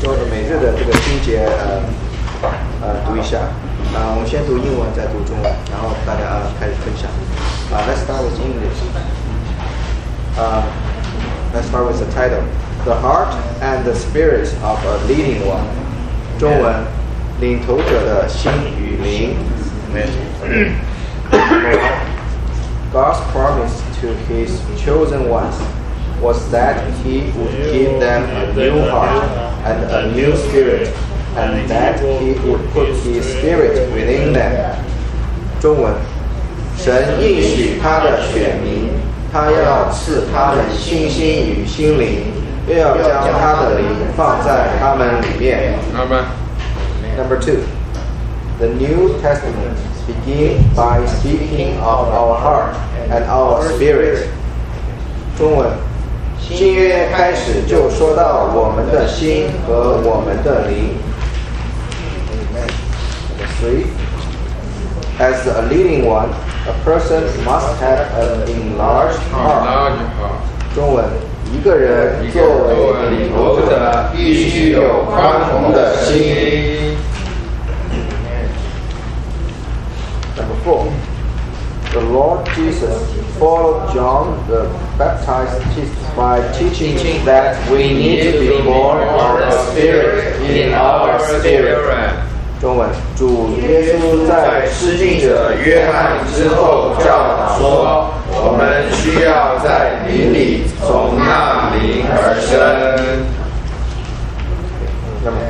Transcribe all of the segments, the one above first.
说的每日的这个经节读一下。我们先读英文，再读中文，然后大家开始分享。Let's start with English. Let's start with the title. The heart and the spirit of a leading one. 中文，领头者的心与灵。God's promise to His chosen ones was that He would give them a new heart and a new spirit, and that He would put His Spirit within them. 中文，神应许他的选民，他要赐他们信心与心灵，又要将他的灵放在他们里面。Number 2, the New Testament begins by speaking of our heart and our spirit. 中文，新约开始就说到我们的心和我们的灵。Number 3, as a leading one, a person must have an enlarged heart. 中文，一个人作为领头者，必须有宽宏的心。Number 4, the Lord Jesus followed John the Baptist by teaching that we need to be born of the Spirit in our spirit. 中文，主耶稣在施浸者约翰之后教导说，我们需要在灵里从那灵而生。Number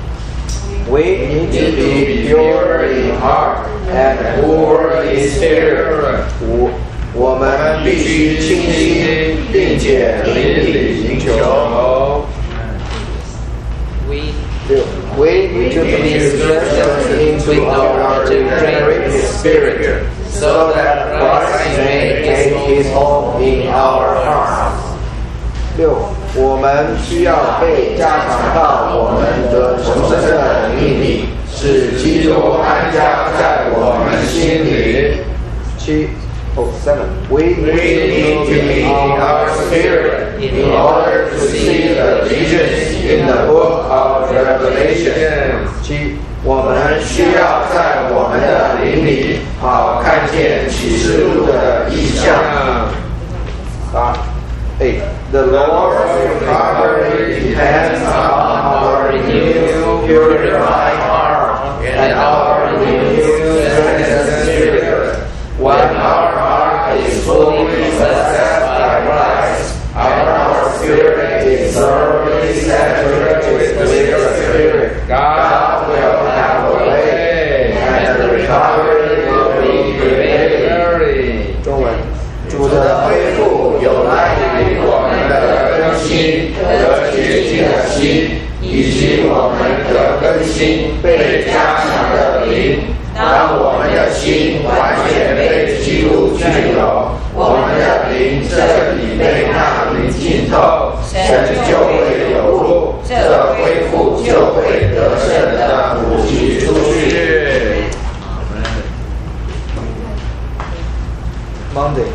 5, we need to be pure in heart and poor in spirit. 我们必须清心，并且灵里寻求。We need to be strengthened into our regenerated spirit, so that Christ may take His home in our hearts. 6. 我们需要被加强到我们的重生的灵里，使基督安家在我们心里。7. We need to be in our spirit in order to see the visions in the book of Revelation. 7. 我们需要在我们的灵里好看见启示录的意象。8. The Lord's recovery depends on our renewed, purified heart and our renewed, strengthened spirit. When our heart is fully possessed by Christ, our spirit is thoroughly saturated with the Spirit. God will have a way, and the recovery will be prevailing. 中文，主的恢复有赖于我们的更新和洁净的心，以及我们的更新被加强的灵。当我们的心完全被基督具有，我们的灵彻底被那灵浸透，神就会有路，这恢复就会得胜的普及出去。Monday,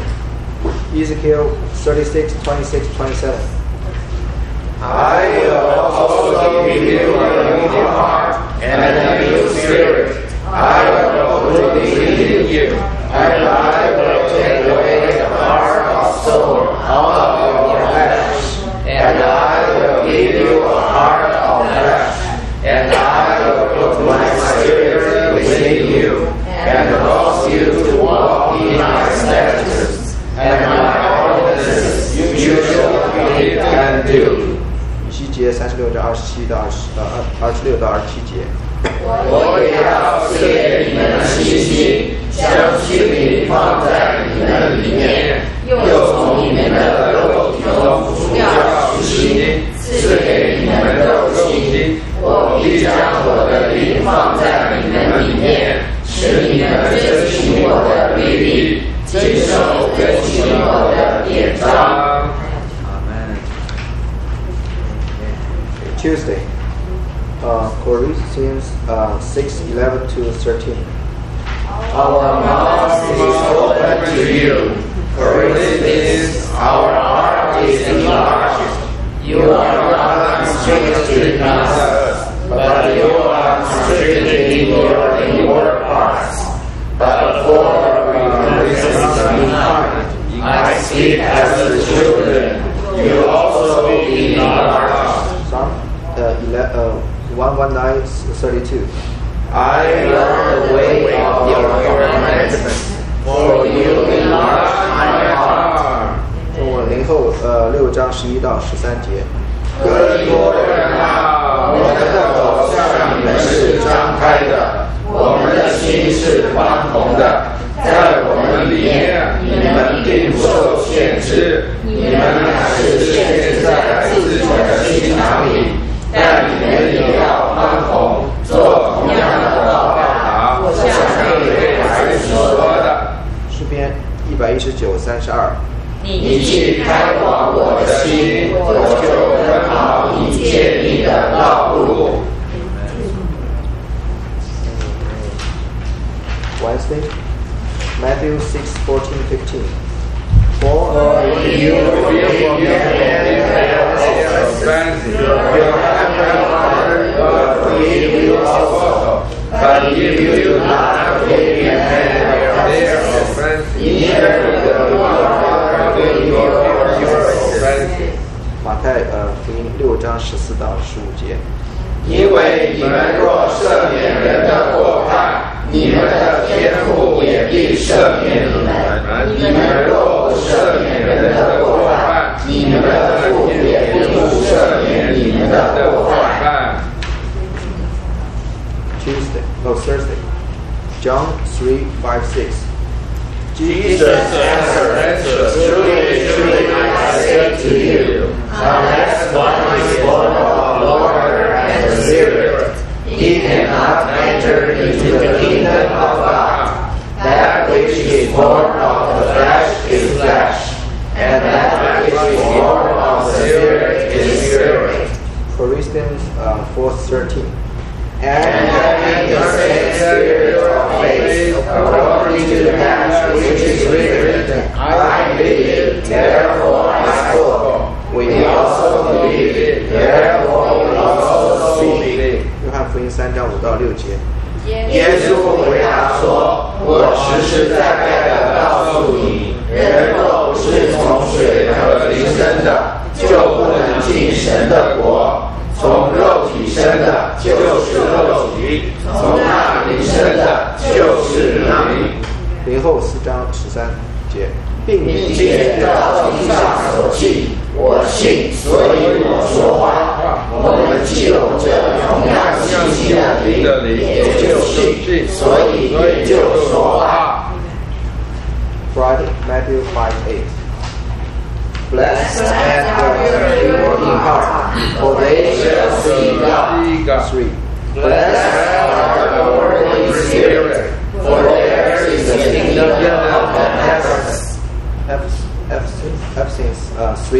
Ezekiel 36:26-27. I will also give you a new heart and a new spirit. I will put within you, and I will take away the heart of stone out of your flesh, and I will give you a heart of flesh, and I will put my spirit within you, and cause you to walk in my statutes, and my ordinances you shall keep and do. 以西结36章27到26到27节。我也要赐给你们信心，将心灵放在你们里面，又从你们的肉体中除掉虚心，赐给你们肉心。我必将我的灵放在你们里面，使你们遵行我的律例，谨守遵行我的典章。Tuesday. Corinthians 6:11-13. Our mouth is open to you, Corinthians. Our heart is enlarged. You are not constricted us, but you are constricted in your hearts. But for I speak as the children. You also be in our hearts. Psalm 119:32. I love the way of your commandments, for you enlarge my heart. 中文零后6章11到13节。 更多人啊，我们的口向你们是张开的，我们的心是宽宏的，在我们里面，你们并不受限制，你们乃是限制在自己的心肠里，但你们也要宽宏，做同样的报答。我向那位孩子说的。 诗篇119:32。 你既开广我的心，我就奔跑你建立的道路。 Wednesday, Matthew 6:14-15. For you will be offense, your heavenly Father will forgive you also. But if you do not forgive their offense, neither will your Father forgive your offense. 马太福音6章14到15节。 因为你们若赦免人的过犯，你们的天父也必赦免你们；你们若不赦免人的过犯，你们的父也必不赦免你们的过犯。 Thursday, John 3:5-6. Jesus answered, Truly, truly, I say to you, unless one is born of water and the Spirit, he cannot enter into the kingdom of God. That which is born of the flesh is flesh, and that which is born of the Spirit is spirit. Corinthians 4:13. And having the same spirit of faith, according to that which is written, I believe, therefore I spoke. We also believe, therefore we also speak. 约翰福音3章5到6节。 耶稣回答说：“我实实在在的告诉你，人若不是从水和灵生的，就不能进神的国。从肉体生的，就是肉体；从那灵生的，就是那灵。” 零后4章13节。 并且照经上所记，我信，所以我说话。我们既有这同样信心的灵，也就信，所以也就说话。 Friday, Matthew 5:8. Blessed are the pure in heart, for they shall see God. 3. Blessed are the poor in spirit, for theirs is the kingdom of heaven. Ephesians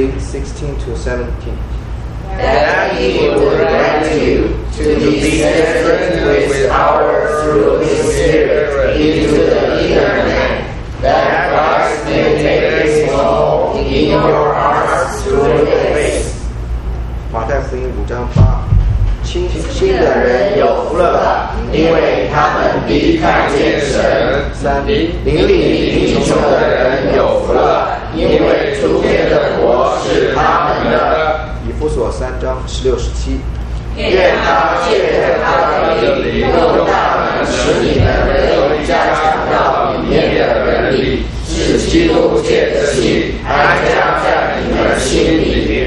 3:16-17. That he would grant you to be strengthened with power through his Spirit into the inner man, that Christ may take his home in your hearts through the faith. 马太福音5章8。新的人有福了， 因为他们必看见神。 3. 邻里贫穷的人有福了，因为主天的国是他们的。 以弗所3章16-17。 愿他借着他的灵，用大能使你们能加强到里面的人里，使基督借着信安家在你们心里。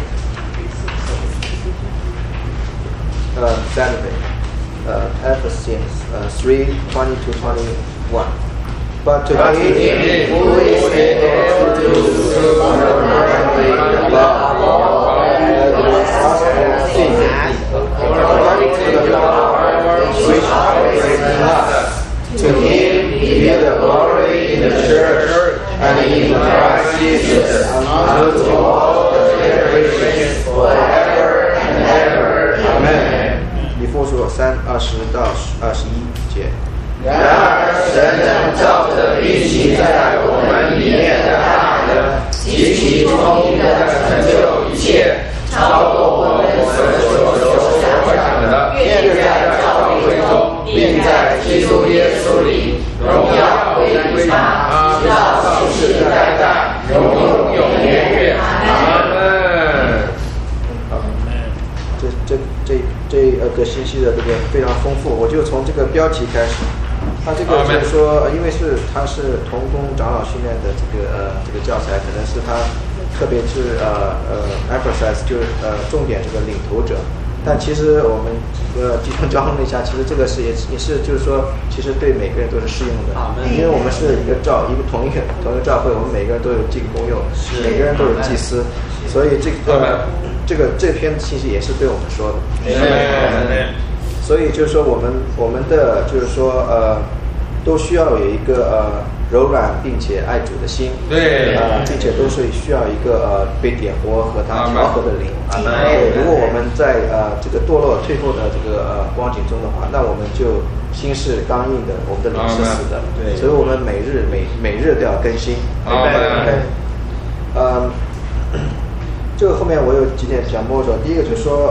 Saturday, Ephesians 3:20-21. But to him who is able to do abundantly above all that is asked or think, according to the power which operates in us, to him be the glory in the church and in Christ Jesus unto all the generations forever and ever. Amen. 以弗所3:20-21节。 然而，神能照着运行在我们里面的大能，极其聪明的成就一切， 超过我们所想的，愿在教会中，并在基督耶稣里，荣耀归于他，直到世世代代，永远远。阿门。 这个信息的这个非常丰富，我就从这个标题开始。他这个就是说，因为他是同工长老训练的这个教材，可能是他特别是emphasize 就是重点这个领头者。但其实我们集中交通了一下，其实这个是也是就是说，其实对每个人都是适用的，因为我们是一个同一个教会，我们每个人都有这个功用，每个人都有祭司，所以这篇信息也是对我们说的。所以就是说我们的就是说都需要有一个柔软并且爱主的心， 对， 并且都是需要一个被点活和他调和的灵。如果我们在这个堕落退后的这个光景中的话，那我们就心是刚硬的，我们的灵是死的。对，所以我们每日都要更新。这个后面我有几点讲过说，第一个就是说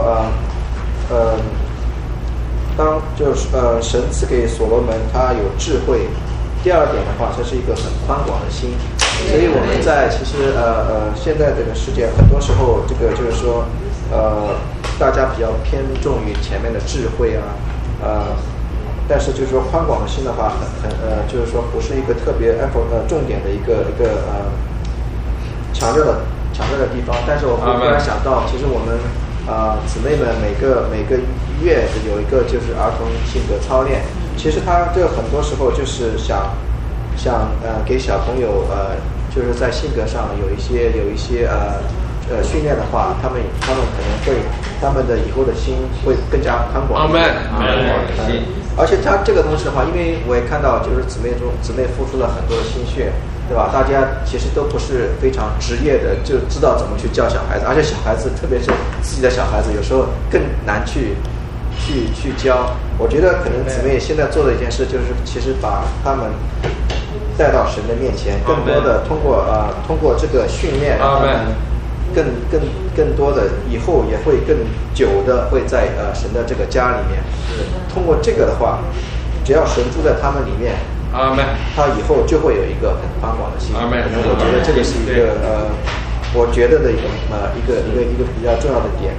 当就是神赐给所罗门他有智慧。第二点的话，这是一个很宽广的心，所以我们在其实现在这个世界很多时候这个就是说大家比较偏重于前面的智慧但是就是说宽广的心的话就是说不是一个特别重点的一个强调的地方。但是我忽然想到，其实我们姊妹们每个月有一个就是儿童性格操练。其实他这个很多时候就是想给小朋友就是在性格上有一些训练的话，他们可能会他们的以后的心会更加宽广。而且他这个东西的话，因为我也看到就是姊妹付出了很多的心血，对吧？大家其实都不是非常职业的，就知道怎么去教小孩子，而且小孩子特别是自己的小孩子，有时候更难去教。我觉得可能姊妹现在做的一件事，就是其实把他们带到神的面前，更多的通过这个训练，让他们更多的以后也会更久的会在神的这个家里面。通过这个的话，只要神住在他们里面，他以后就会有一个很宽广的心。可能我觉得这个是一个我觉得的一个比较重要的点。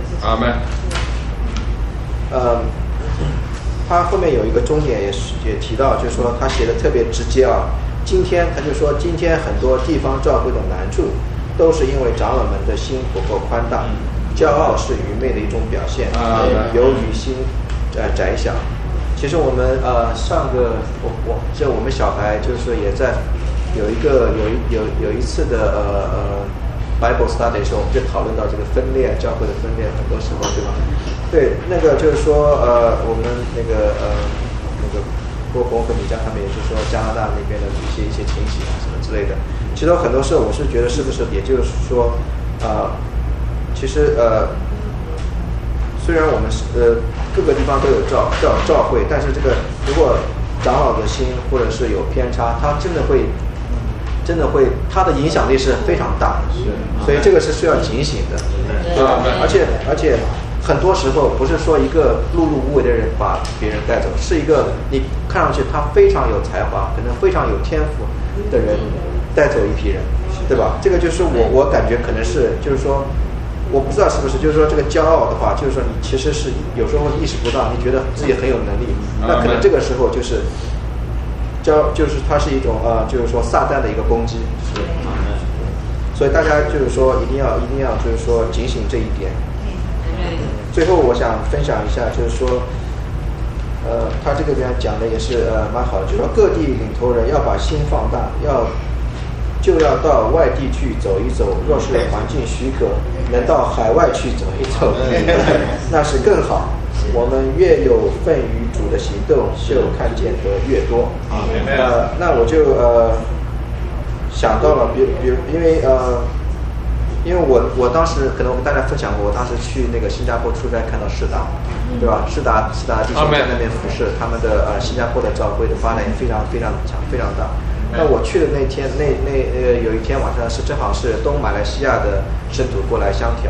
他后面有一个终点也提到，就是说他写的特别直接今天他就说，今天很多地方教会的难处，都是因为长老们的心不够宽大，骄傲是愚昧的一种表现，由于心窄小。其实我们我们小孩就是也在有一次的Bible study 的时候，我们就讨论到这个分裂，教会的分裂，很多时候对吧？对，那个就是说我们那个波波和米迦他们也是说加拿大那边的一些情形什么之类的。其实很多时候我是觉得是不是也就是说其实虽然我们各个地方都有教会，但是这个如果长老的心或者是有偏差，他真的会他的影响力是非常大的，所以这个是需要警醒的，对吧？而且很多时候不是说一个碌碌无为的人把别人带走，是一个你看上去他非常有才华，可能非常有天赋的人带走一批人，对吧？这个就是我感觉可能是就是说，我不知道是不是就是说这个骄傲的话，就是说你其实是有时候意识不到，你觉得自己很有能力，那可能这个时候就是它是一种就是说撒旦的一个攻击，所以大家就是说一定要就是说警醒这一点。最后我想分享一下，就是说他这个边讲的也是蛮好的，就是说各地领头人要把心放大，就要到外地去走一走，若是环境许可，能到海外去走一走，那是更好。我们越有份于主的行动，就看见得越多。那我就想到了，比如因为我当时可能我跟大家分享过，我当时去那个新加坡出差，看到世达，对吧？世达弟兄在那边服侍，他们的新加坡的教会的发展也非常非常强，非常大。那我去的那天，有一天晚上是正好是东马来西亚的圣徒过来相调，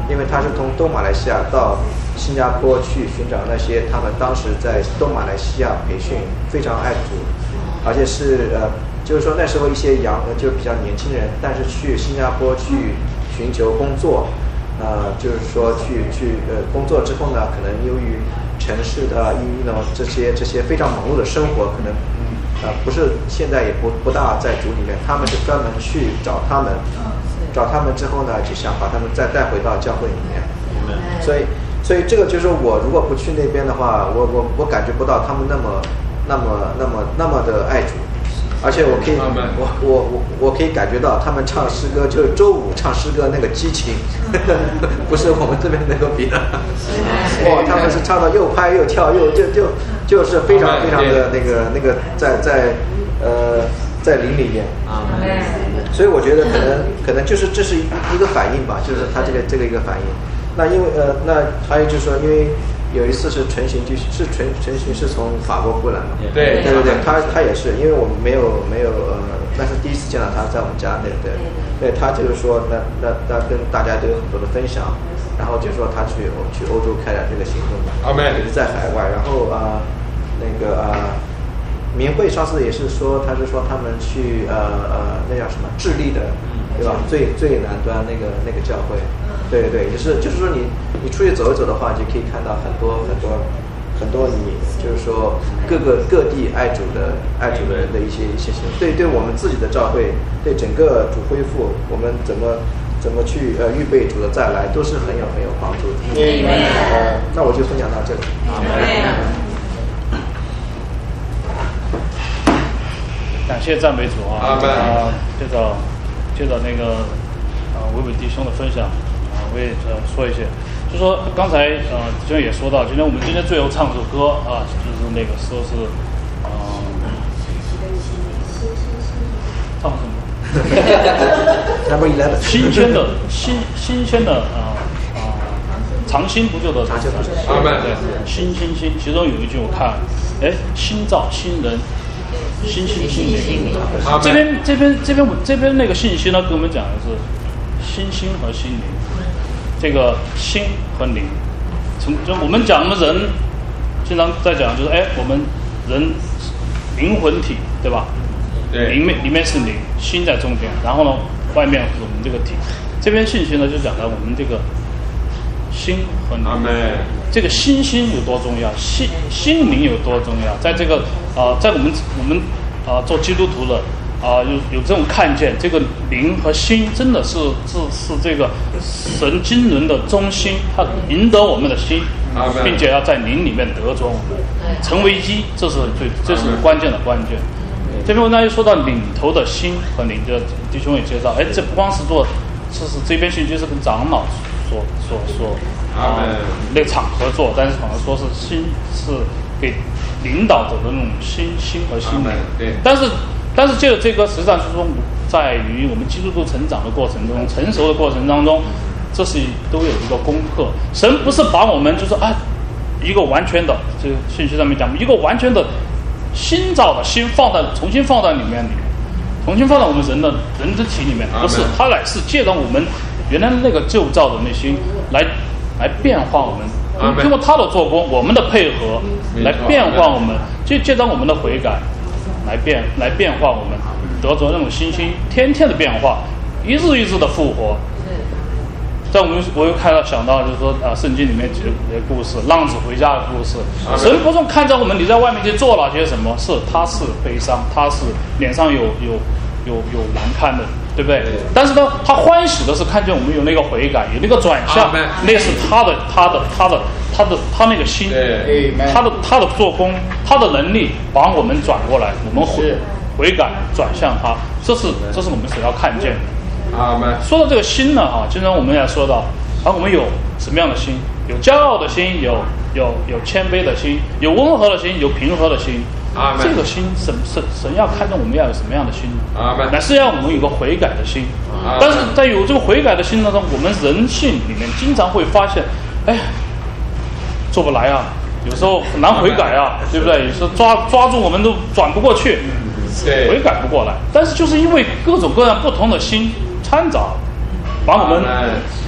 因为他是从东马来西亚到新加坡去寻找那些他们当时在东马来西亚培训非常爱主，而且是就是说那时候一些就比较年轻人，但是去新加坡去寻求工作，就是说去工作之后呢，可能由于城市的这些非常忙碌的生活，可能不是现在也不大在主里面，他们是专门去找他们之后呢，就想把他们再带回到教会里面。所以这个就是我如果不去那边的话，我感觉不到他们那么的爱主，而且我可以感觉到他们唱诗歌，就是周五唱诗歌那个激情，不是我们这边能够比的。他们是唱到又拍又跳就是非常非常的那个在灵里面。所以我觉得可能就是这是一个反应吧，就是他这个一个反应。那因为那还有就是说，因为有一次是陈行是从法国过来嘛，对，他也是，因为我们没有那是第一次见到他在我们家，对，他就是说那跟大家都有很多的分享，然后就说他去欧洲开展这个行动嘛，也是在海外，然后明慧上次也是说，他是说他们去那叫什么智利的，对吧？最南端那个教会，对，就是说你出去走一走的话，就可以看到很多你就是说各地爱主的人的一些行动，对我们自己的教会，对整个主恢复，我们怎么去预备主的再来，都是很有帮助的。那我就分享到这里。 感谢赞美主啊！接着那个伟伟弟兄的分享我也说一些，就说刚才弟兄也说到，今天我们今天最后唱首歌就是那个说是唱什么 ？Number 11。 新鲜的常新不就的常新，对，新，其中有一句我看，新造新人。新灵，这边那个信息呢，跟我们讲的是心和心灵，这个心和灵，就我们讲的人经常在讲，就是我们人灵魂体，对吧？对，里面是灵，心在中间，然后呢，外面是我们这个体。这边信息呢，就讲到我们这个心和灵。这个心有多重要，心灵有多重要，在这个在我们做基督徒的有这种看见，这个灵和心真的是这个神经纶的中心，它赢得我们的心，并且要在灵里面得着我们，成为一，这是关键的关键。这篇文章又说到领头的心和灵，这弟兄也介绍，这不光是这是这边信息是跟长老所那个场合做，但是好像说是心是给领导者的那种心和心灵。对。但是借着这个，实际上是说，在于我们基督徒成长的过程中，成熟的过程当中，这是都有一个功课。神不是把我们就是一个完全的，这个信息上面讲，一个完全的新造的心重新放在里面，重新放到我们人之体里面，不是，它乃是借着我们原来那个旧造的内心来变化我们，通过他的做工，我们的配合来变化我们，就借着我们的悔改来变化我们，得着那种心天天的变化，一日一日的复活。在我又想到就是说圣经里面几个故事，浪子回家的故事。神不是看着我们你在外面去做了些什么，他是悲伤，他是脸上有难看的，对不对？但是呢，他欢喜的是看见我们有那个悔改，有那个转向，那是他那个心，他的做工，他的能力把我们转过来，我们悔改转向他，这是我们所要看见的。说到这个心呢，经常我们也说到，我们有什么样的心？有骄傲的心，有谦卑的心，有温和的心，有平和的心。这个心神要看重我们要有什么样的心呢？乃是要我们有个悔改的心。但是在有这个悔改的心当中，我们人性里面经常会发现，做不来啊，有时候很难悔改啊，对不对？有时候抓住我们都转不过去，悔改不过来。但是就是因为各种各样不同的心掺杂，把我们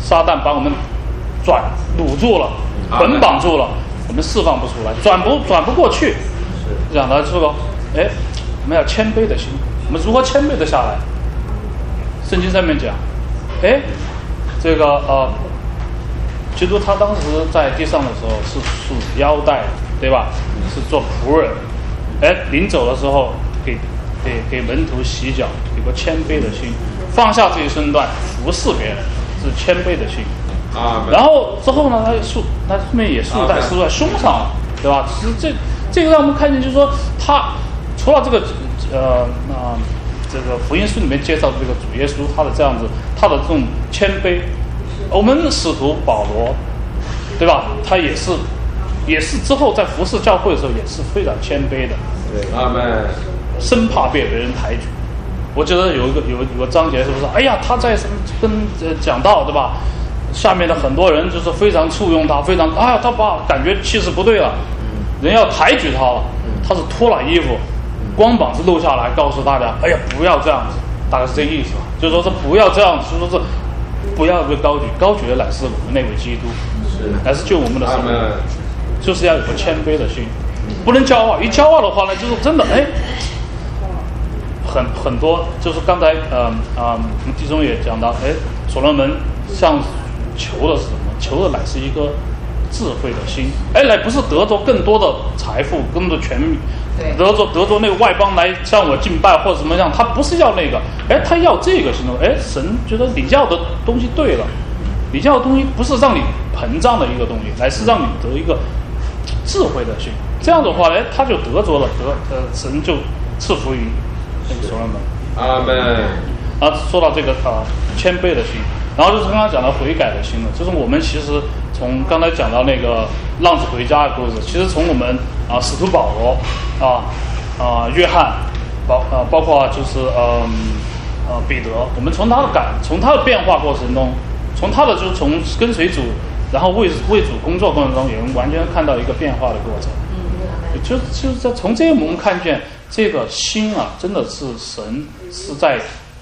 撒旦把我们掳住了，捆绑住了，我们释放不出来，转不过去。讲到这个，我们要谦卑的心，我们如何谦卑的下来？圣经上面讲，这个基督他当时在地上的时候是束腰带，对吧？是做仆人。临走的时候给门徒洗脚，有个谦卑的心，放下自己身段服侍别人，是谦卑的心。然后之后呢，他后面也束带束在胸上，对吧？其实这个让我们看见，就是说他除了这个这个福音书里面介绍的这个主耶稣他的这样子，他的这种谦卑，我们使徒保罗，对吧？他也是之后在服侍教会的时候也是非常谦卑的， 阿门， 生怕被别人抬举。我记得有一个章节是不是？哎呀，他在跟讲道，对吧？下面的很多人就是非常簇拥他，非常他把感觉气势不对了，人要抬举他了，他是脱了衣服，光膀子露下来，告诉大家，哎呀，不要这样子，大概是这个意思，就说是不要这样子，就说是不要被高举的乃是我们那位基督，乃是救我们的神，就是要有个谦卑的心，不能骄傲，一骄傲的话呢，就是真的很多，就是刚才我们弟兄也讲到，所罗门向求的是什么？求的乃是一个智慧的心，乃不是得着更多的财富、更多的权利，得着那个外邦来向我敬拜或者什么样，他不是要那个，他要这个心动。神觉得你要的东西对了，你要的东西不是让你膨胀的一个东西，乃是让你得一个智慧的心。这样的话，他就得着了，神就赐福于那个所罗门。 阿门。 说到这个谦卑的心。然后就是刚刚讲到悔改的心了，就是我们其实从刚才讲到那个浪子回家的故事，其实从我们使徒保罗约翰包括就是彼得，我们从他的变化过程中，从他的就是从跟随主，然后为主工作过程中，也能完全看到一个变化的过程。就是从这个我们看见这个心真的是神是在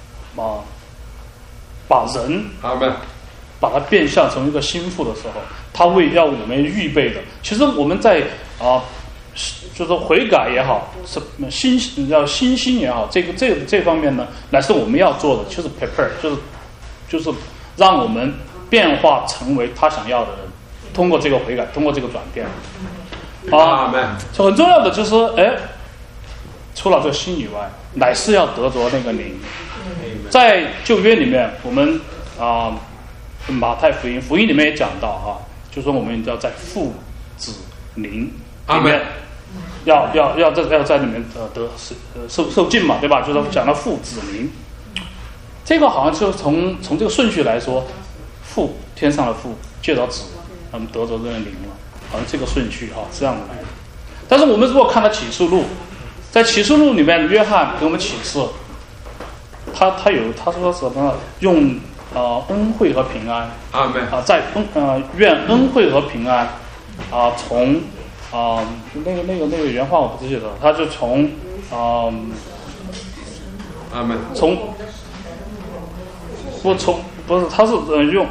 把人把它变相成一个心腹的时候，他要我们预备的。其实我们在就是悔改也好，是心心也好，这方面呢，乃是我们要做的，就是 prepare， 就是让我们变化成为他想要的人，通过这个悔改，通过这个转变。很重要的就是，除了这个心以外，乃是要得着那个灵。在旧约里面，我们马太福音里面也讲到就说我们要在父子灵里面，要在里面受尽嘛，对吧？就是讲到父子灵，这个好像就从这个顺序来说，父天上的父借着子，我们得着这个灵了，好像这个顺序这样的来的。但是我们如果看到启示录，在启示录里面，约翰给我们启示。他说什么？用恩惠和平安，在愿恩惠和平安从那个原话我不记得，他就从不是他是用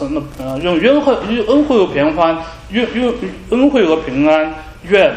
恩惠和平安，愿恩惠和平安，愿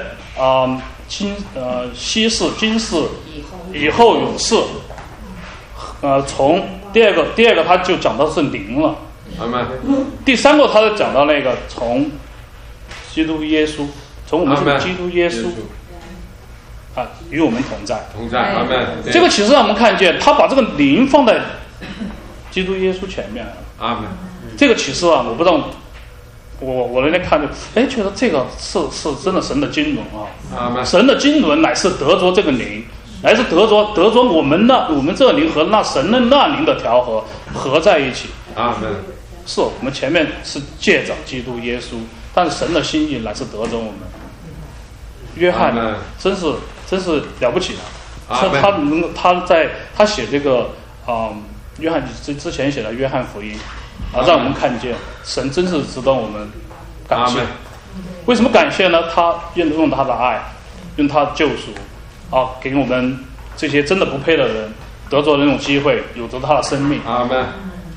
昔世今世以后永世。从第二个他就讲到是灵了，第三个他就讲到那个从基督耶稣，从我们是基督耶稣与我们同在。这个启示让我们看见，他把这个灵放在基督耶稣前面了。这个启示我不知道，我那天看着，觉得这个是真的神的经纶神的经纶乃是得着这个灵。乃是得着我们这灵和那神的那灵的调和合在一起。是我们前面是借着基督耶稣，但是神的心意乃是得着我们。约翰真是了不起的，他写这个约翰之前写的约翰福音让我们看见神真是值得我们感谢。为什么感谢呢？他用他的爱，用他的救赎。给我们这些真的不配的人得着那种机会，有着他的生命。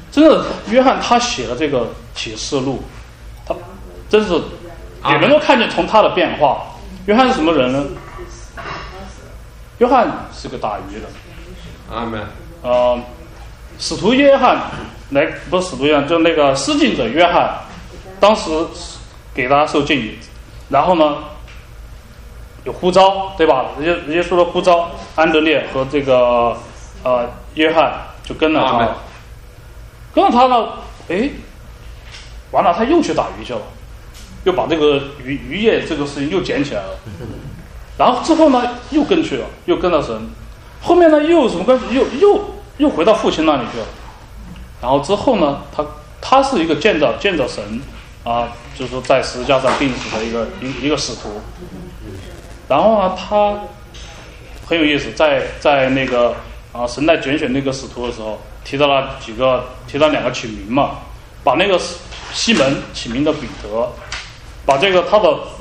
真的，约翰他写的这个启示录，他真是也能够看见从他的变化。约翰是什么人呢？约翰是个打鱼的。 阿门。 使徒约翰不是使徒约翰，就那个施浸者约翰，当时给他受浸，然后呢有呼召，对吧？耶稣的呼召，安德烈和这个约翰就跟了他，跟了他呢，完了他又去打鱼去了，又把这个渔业这个事情又捡起来了，然后之后呢又跟去了，又跟了神，后面呢又有什么关系？又回到父亲那里去了，然后之后呢，他是一个见着神就是说在十字架上钉死的一个使徒，然后呢他很有意思，在那个神在拣选那个使徒的时候，提到两个起名嘛，把那个西门起名的彼得，把这个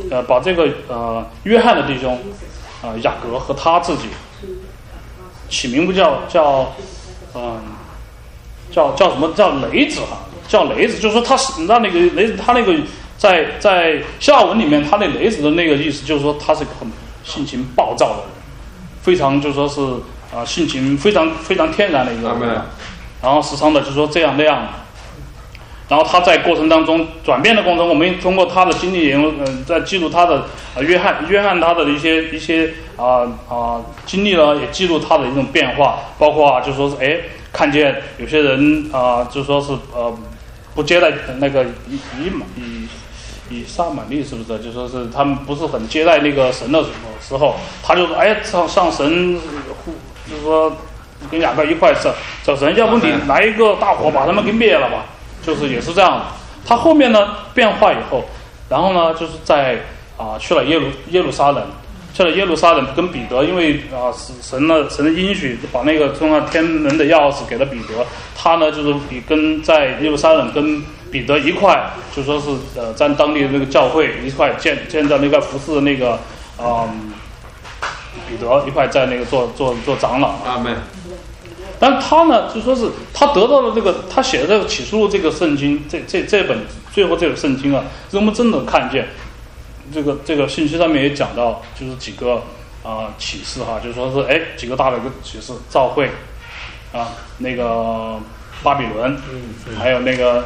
约翰的弟兄雅各和他自己起名不叫什么叫雷子叫雷子，就是说他那个雷子，他那个在希腊文里面，他那雷子的那个意思就是说他是个很性情暴躁的人，非常就说是性情非常非常天然的一个人，然后时常的就说这样那样，然后他在过程当中转变的过程中，我们通过他的经历在记录他的约翰他的一些经历呢，也记录他的一种变化，包括就说是看见有些人就说是不接待那个以撒玛利，是不是？就说是他们不是很接待那个神的时候，他就上神，就是说跟雅各一块找神，要不你来一个大火把他们给灭了吧？就是也是这样的。他后面呢变化以后，然后呢就是在去了耶路撒冷，跟彼得，因为神的应许把那个中央天门的钥匙给了彼得，他呢就是跟在耶路撒冷跟彼得一块，就说是在当地的那个教会一块见到那个服侍的那个彼得一块在那个做长老。 阿门。 但他呢就说是他得到了这个他写的这个启示录这个圣经，这本最后这个圣经让我们真的看见这个信息上面也讲到，就是几个启示就是说是几个大的一个启示，召会那个巴比伦，还有那个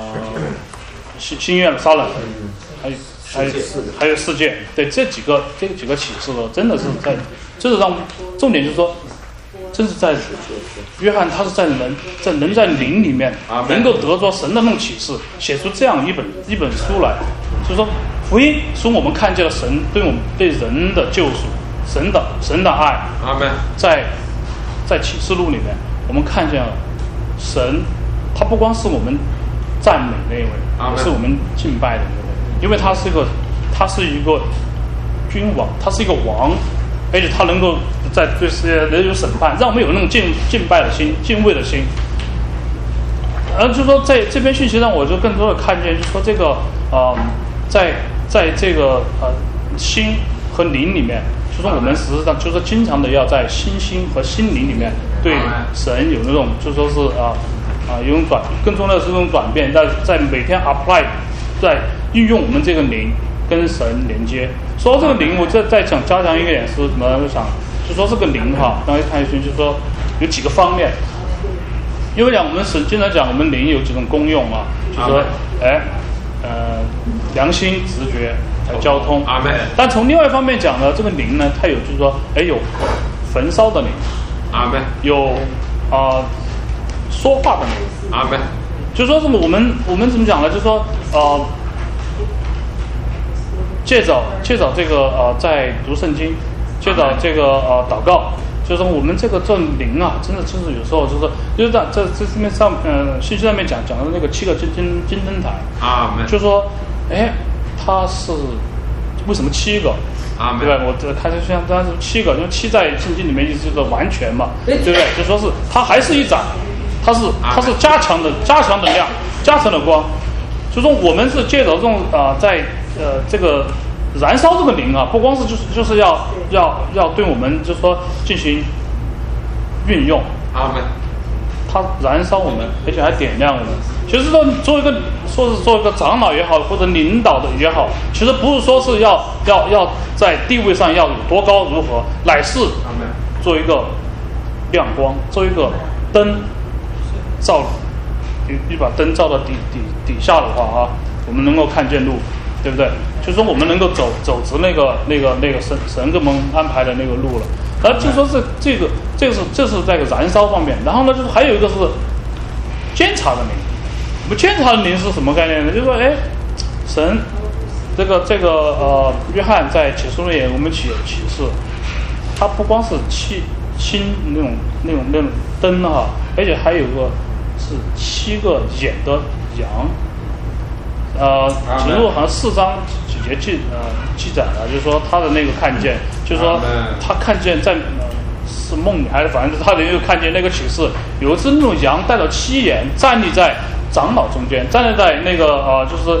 新耶路撒冷，还有世界，对这几个启示的，真的是就是让重点就是说，真是在约翰他是在灵里面能够得着神的那种启示，写出这样一本书来，就是说福音使我们看见了神对人的救赎，神的爱。 阿门。 在启示录里面，我们看见了神，他不光是我们赞美那一位，是我们敬拜的那位，因为他是一个君王，他是一个王，而且他能够在对世界人有审判，让我们有那种敬拜的心、敬畏的心。就是说，在这篇讯息上，我就更多的看见，就是说这个在这个心和灵里面，就说我们实际上就是经常的要在心和心灵里面对神有那种就说是有种更重要的是这种转变，在每天 apply， 在运用我们这个灵跟神连接。说到这个灵，我再想加强一个点是什么？我想就说这个灵刚才看一句，就是说有几个方面。因为我们经常讲我们灵有几种功用就是说良心、直觉还有交通。 阿门。 但从另外一方面讲呢，这个灵呢，它有就是说有焚烧的灵。 阿门。有说话的灵。 阿门。 就是说我们怎么讲呢？就是说借着这个在读圣经，借着这个祷告，就是说我们这灵真的就是有时候就是在这面上信息上面讲的那个7个金灯台啊， 就是说它是为什么7个啊？对吧？我开始像当时7个，因为7在圣经里面意思就是完全嘛，对不对？就说是它还是一盏，它是加强的亮，加强的光。就说我们是借着这种在这个燃烧这个灵不光是就是要对我们就是说进行运用。 阿门。 他燃烧我们，而且还点亮我们。其实说做一个长老也好，或者领导的也好，其实不是说是要在地位上要有多高如何，乃是做一个亮光，做一个灯，照一把灯照到底下的话啊，我们能够看见路，对不对？就是说我们能够走直那个神给我们安排的那个路了。而就说是这是在燃烧方面。然后呢，就是还有一个是监察的灵。我们监察的灵是什么概念呢？就是说，神约翰在启示录里我们启示，他不光是亲那种灯哈，而且还有个是7个眼的羊。启示录好像4章几节记载了，就是说他的那个看见，就是说他看见在是梦里还是反正他的又看见那个启示，有一只那种羊带着7眼站立在长老中间，站立在那个就是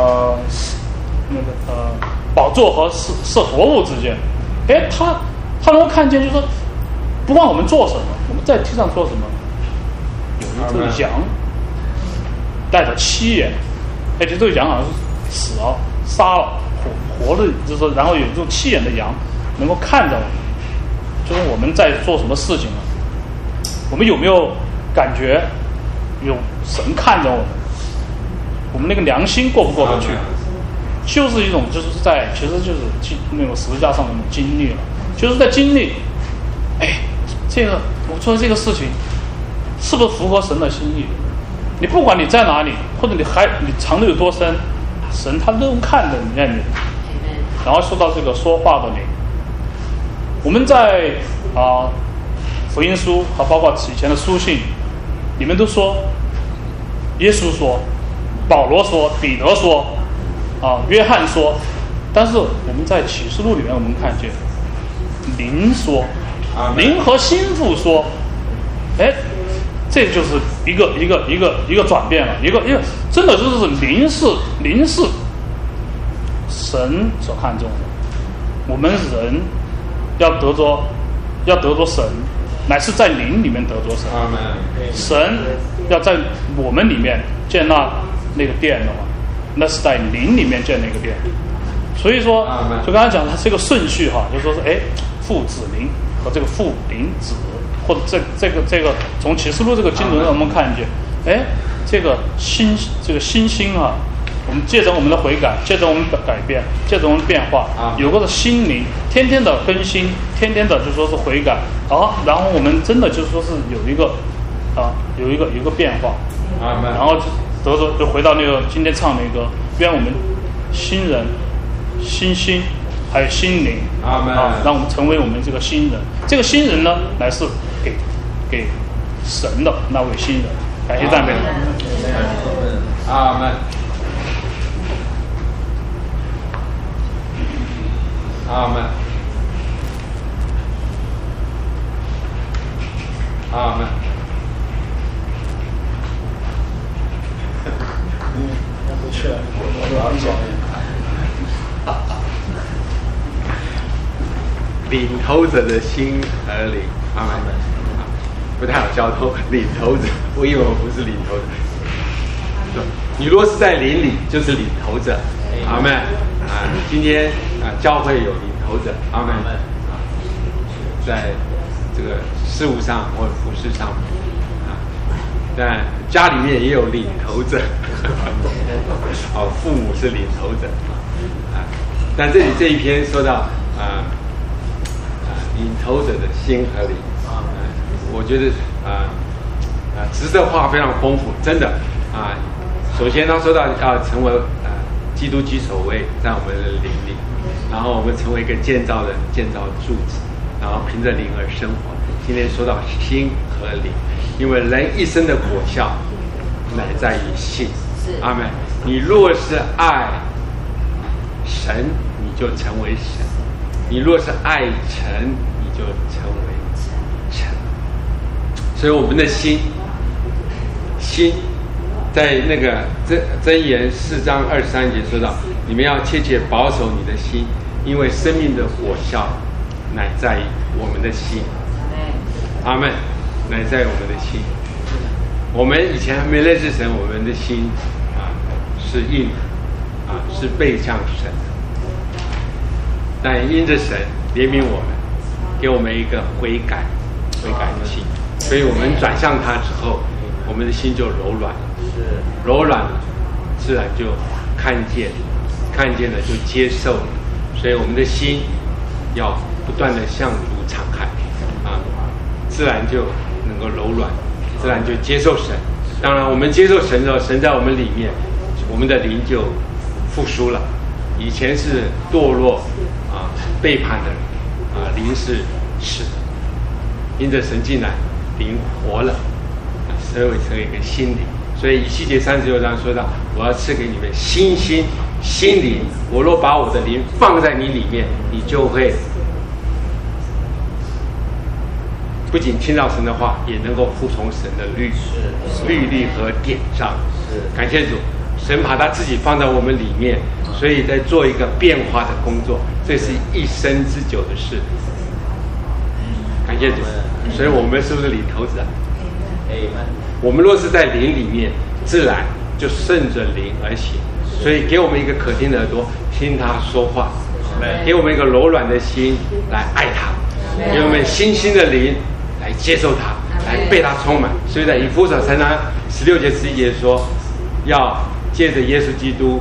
宝座和是活物之间。他能够看见，就是说不管我们做什么，我们在地上做什么，有一只羊带着7眼。而且这个羊好像是死了、杀了、活的，就是说，然后有这种7眼的羊能够看着我们，就是我们在做什么事情呢？我们有没有感觉有神看着我们？我们那个良心过不过得去？就是一种，其实就是那种十字架上的经历了，就是在经历，这个我做的这个事情是不是符合神的心意？你不管你在哪里，或者你藏得有多深，神他都看着你在你。然后说到这个说话的灵，我们在福音书和包括以前的书信里面都说，耶稣说，保罗说，彼得说，约翰说，但是我们在启示录里面我们看见灵说，灵和心腹说，这就是一个转变了，一个真的就是灵是神所看重的，我们人要得着神，乃是在灵里面得着神。神要在我们里面建那个殿的话，那是在灵里面建那个殿。所以说，就刚才讲它这个顺序哈，就说是父子灵和这个父灵子。或者这个从启示录这个经文让我们看见，这个新心啊，我们借着我们的悔改，借着我们的改变，借着我们变化，有个心灵天天的更新，天天的就说是悔改然后我们真的就是说是有一个变化，然后就回到那个今天唱那个，愿我们新人新心还有心灵让我们成为我们这个新人。这个新人呢，乃是给神的那位新人。感谢赞美。 阿门。阿门。阿门。 不去了，我要走。 领头者的心和灵，阿门。不太好交通，领头者，我以为我不是领头者。你若是在灵里，就是领头者，阿门。今天教会有领头者，阿门。在这个事务上或者服饰上，但家里面也有领头者，父母是领头者，但这一篇说到领头者的心和灵，我觉得值得话非常丰富，真的首先他说到要成为基督居首位在我们的灵里，然后我们成为一个建造柱子，然后凭着灵而生活。今天说到心和灵，因为人一生的果效乃在于信，阿们。你若是爱神，你就成为神；你若是爱神，你就成为神。所以我们的心在那个箴言4章23节说到，你们要切切保守你的心，因为生命的果效乃在于我们的心。阿们，乃在我们的心。 我们以前还没认识神，我们的心是硬的是背向神的。但因着神怜悯我们，给我们一个悔改的心，所以我们转向他之后，我们的心就柔软了。柔软了，自然就看见了就接受了。所以我们的心要不断的向主敞开自然就能够柔软，自然就接受神。当然我们接受神之后，神在我们里面，我们的灵就复苏了。以前是堕落背叛的人灵是死的，因着神进来，灵活了，成为一个新灵。所以以西结36章说到，我要赐给你们新心新灵，我若把我的灵放在你里面，你就会不仅听到神的话，也能够服从神的律例和典章。感谢主，神把他自己放在我们里面，所以在做一个变化的工作，这是一生之久的事。感谢主，所以我们是不是领头子我们若是在灵里面，自然就顺着灵而行。所以给我们一个可听的耳朵，听他说话；给我们一个柔软的心来爱他；给我们新兴的灵来接受他，来被他充满。所以在以弗所3章16节11节说，要借着耶稣基督，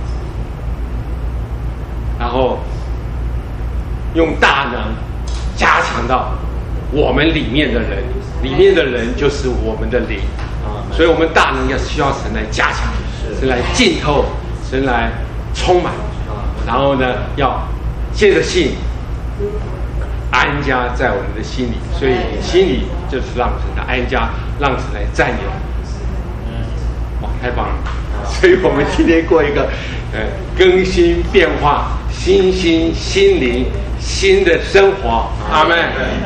然后用大能加强到我们里面的人，里面的人就是我们的灵所以我们大能要需要神来加强，神来浸透，神来充满然后呢，要借着信安家在我们的心里，所以心里就是让神的安家，让神来占有。哇，太棒了！所以我们今天过一个更新变化、新心、心灵、新的生活。阿们。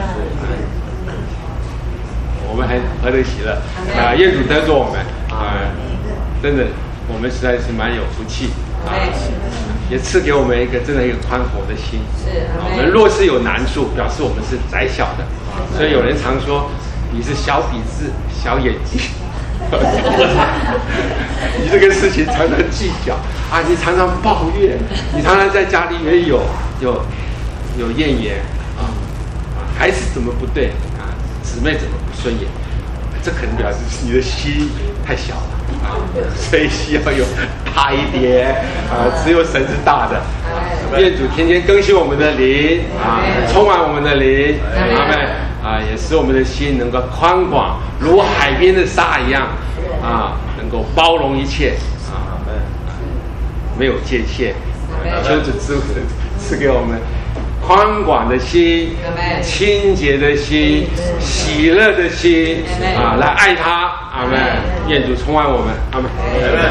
我们还何等喜乐愿主得着我们真的，我们实在是蛮有福气也赐给我们一个真的一个宽宏的心。我们若是有难处，表示我们是窄小的。所以有人常说你是小鼻子小眼睛你这个事情常常计较你常常抱怨，你常常在家里面有怨言孩子怎么不对姊妹怎么不顺眼，这可能表示你的心太小了所以需要有大一点只有神是大的。愿主天天更新我们的灵充满我们的灵，阿们也使我们的心能够宽广，如海边的沙一样能够包容一切没有界限。求主赐给我们宽广的心，清洁的心，喜乐的心来爱他。阿们。愿主充满我们。阿们。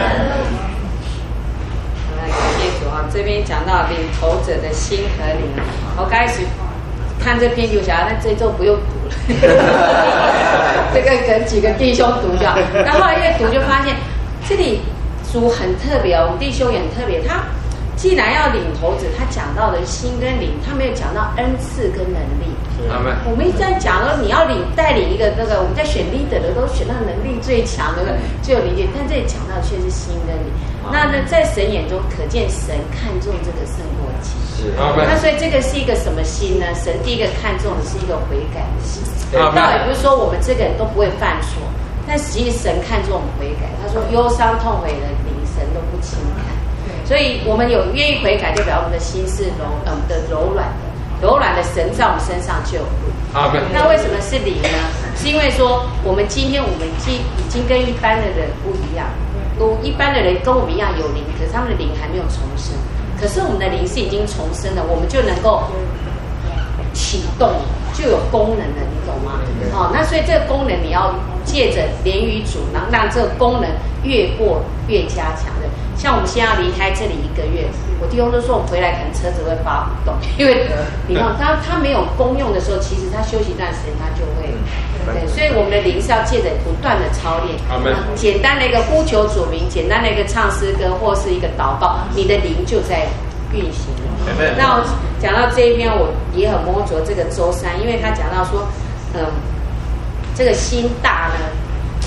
感谢主这边讲到领头者的心和灵，我开始看这篇就想那这周不用读了这个可能几个弟兄读就好。然后后来越读就发现这里主很特别我们弟兄也很特别，他既然要领头子，他讲到的心跟灵，他没有讲到恩赐跟能力。我们一直在讲说你要带领一个我们在选 leader 的都选到能力最强的最有理解，但这里讲到却是心跟灵。那呢，在神眼中可见神看重这个胜过己。那所以这个是一个什么心呢？神第一个看重的是一个悔改的心。倒也不是说我们这个人都不会犯错，但实际神看重我们悔改。他说忧伤痛悔的灵，神都不轻看。所以我们有愿意悔改，就表示我们的心是柔软的，柔软的神在我们身上就有路。那为什么是灵呢？是因为说我们今天已经跟一般的人不一样，一般的人跟我们一样有灵，可是他们的灵还没有重生。可是我们的灵是已经重生了，我们就能够启动，就有功能了，你懂吗？那所以这个功能你要借着连于主，然后让这个功能越过越加强的。像我们现在要离开这里1个月，我弟兄都说我回来可能车子会发不动，因为你看他没有功用的时候，其实他休息一段时间他就会对，所以我们的灵是要借着不断的操练。简单的一个呼求主名，简单的一个唱诗歌或是一个祷告，你的灵就在运行。那我讲到这一篇，我也很摸着这个周三，因为他讲到说，这个心大呢，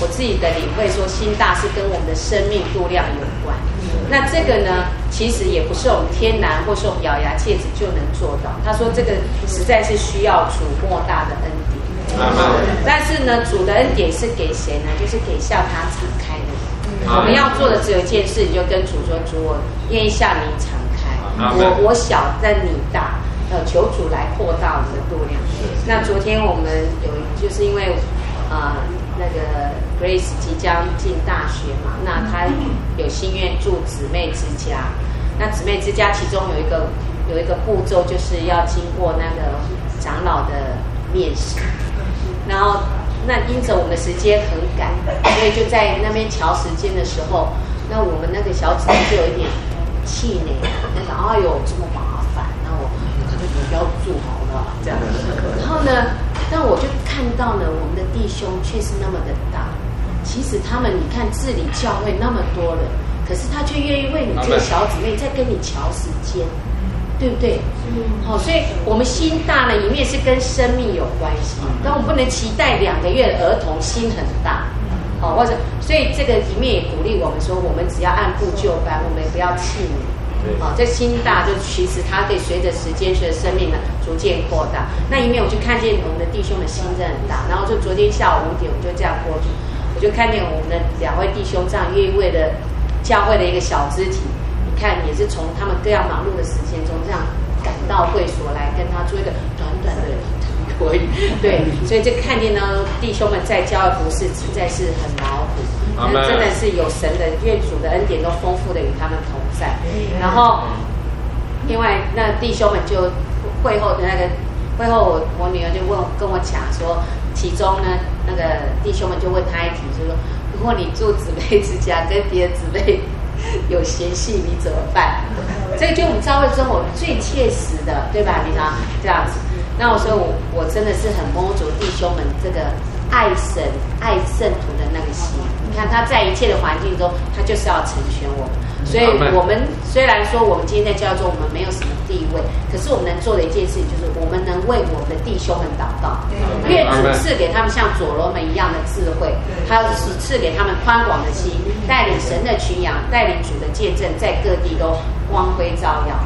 我自己的领会说，心大是跟我们的生命度量有关。那这个呢，其实也不是我们天然或是我们咬牙切齿就能做到。他说这个实在是需要主莫大的恩典。但是呢，主的恩典是给谁呢？就是给向他敞开的人。我们要做的只有一件事，你就跟主说：主，我愿意向你敞开。我小，但你大。求主来扩大我们的度量。那昨天我们就是因为那个 Grace 即将进大学嘛，那她有心愿住姊妹之家。那姊妹之家其中有一个步骤，就是要经过那个长老的面试。然后那因着我们的时间很赶，所以就在那边调时间的时候，那我们那个小姊妹就有一点气馁，那想哎呦这么麻烦，那我不要住好了这样。然后呢，但我就看到呢，我们的弟兄却是那么的大。其实他们你看治理教会那么多人，可是他却愿意为你这个小姊妹再跟你调时间，对不对？好，所以我们心大呢，一面是跟生命有关系，但我们不能期待2个月的儿童心很大，好，或者所以这个一面也鼓励我们说，我们只要按部就班，我们也不要气馁。好，这心大就其实它可以随着时间、随着生命呢逐渐扩大。那一面我就看见我们的弟兄的心真的很大，然后就昨天下午5点我就这样过去，我就看见我们的2位弟兄这样愿意为了教会的一个小肢体，你看也是从他们各样忙碌的时间中这样赶到会所来跟他做一个短短的可以，对，所以就看见呢弟兄们在教会服事实在是很劳苦。真的是有神的愿主的恩典都丰富的与他们同在。然后另外那弟兄们就会后我女儿就跟我讲说，其中呢那个弟兄们就问他一题，就说如果你住姊妹之家跟别的姊妹有嫌隙，你怎么办？这个就我们教会生活最切实的，对吧？你看这样子。那我说我真的是很摸着弟兄们这个爱神爱圣徒的那个心。你看他在一切的环境中，他就是要成全我们。所以我们虽然说我们今天在教中我们没有什么地位，可是我们能做的一件事情就是我们能为我们的弟兄们祷告，愿主赐给他们像所罗门一样的智慧，他是赐给他们宽广的心，带领神的群羊，带领主的见证，在各地都光辉照耀。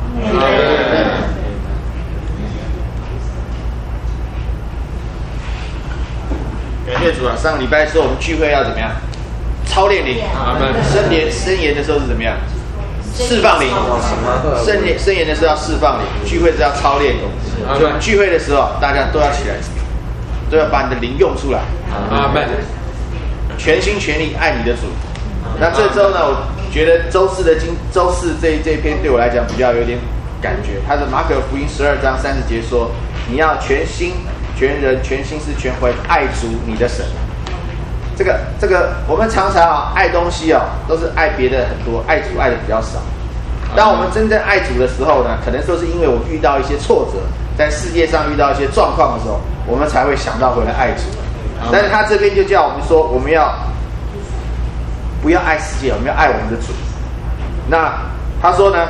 感谢主啊！上个礼拜说我们聚会要怎么样？操练灵。申言的时候是怎么样？释放灵。申言的时候要释放灵，聚会是要操练灵。就聚会的时候，大家都要起来，都要把你的灵用出来。 阿门。 全心全力爱你的主。那这周呢，我觉得周四这篇对我来讲比较有点感觉。他的马可福音12章30节说，你要全心、全人、全心思、全魂爱主你的神。这个我们常常爱东西都是爱别的很多，爱主爱的比较少。当我们真正爱主的时候呢，可能说是因为我们遇到一些挫折，在世界上遇到一些状况的时候，我们才会想到回来爱主。但是他这边就叫我们说，我们要不要爱世界，我们要爱我们的主。那他说呢，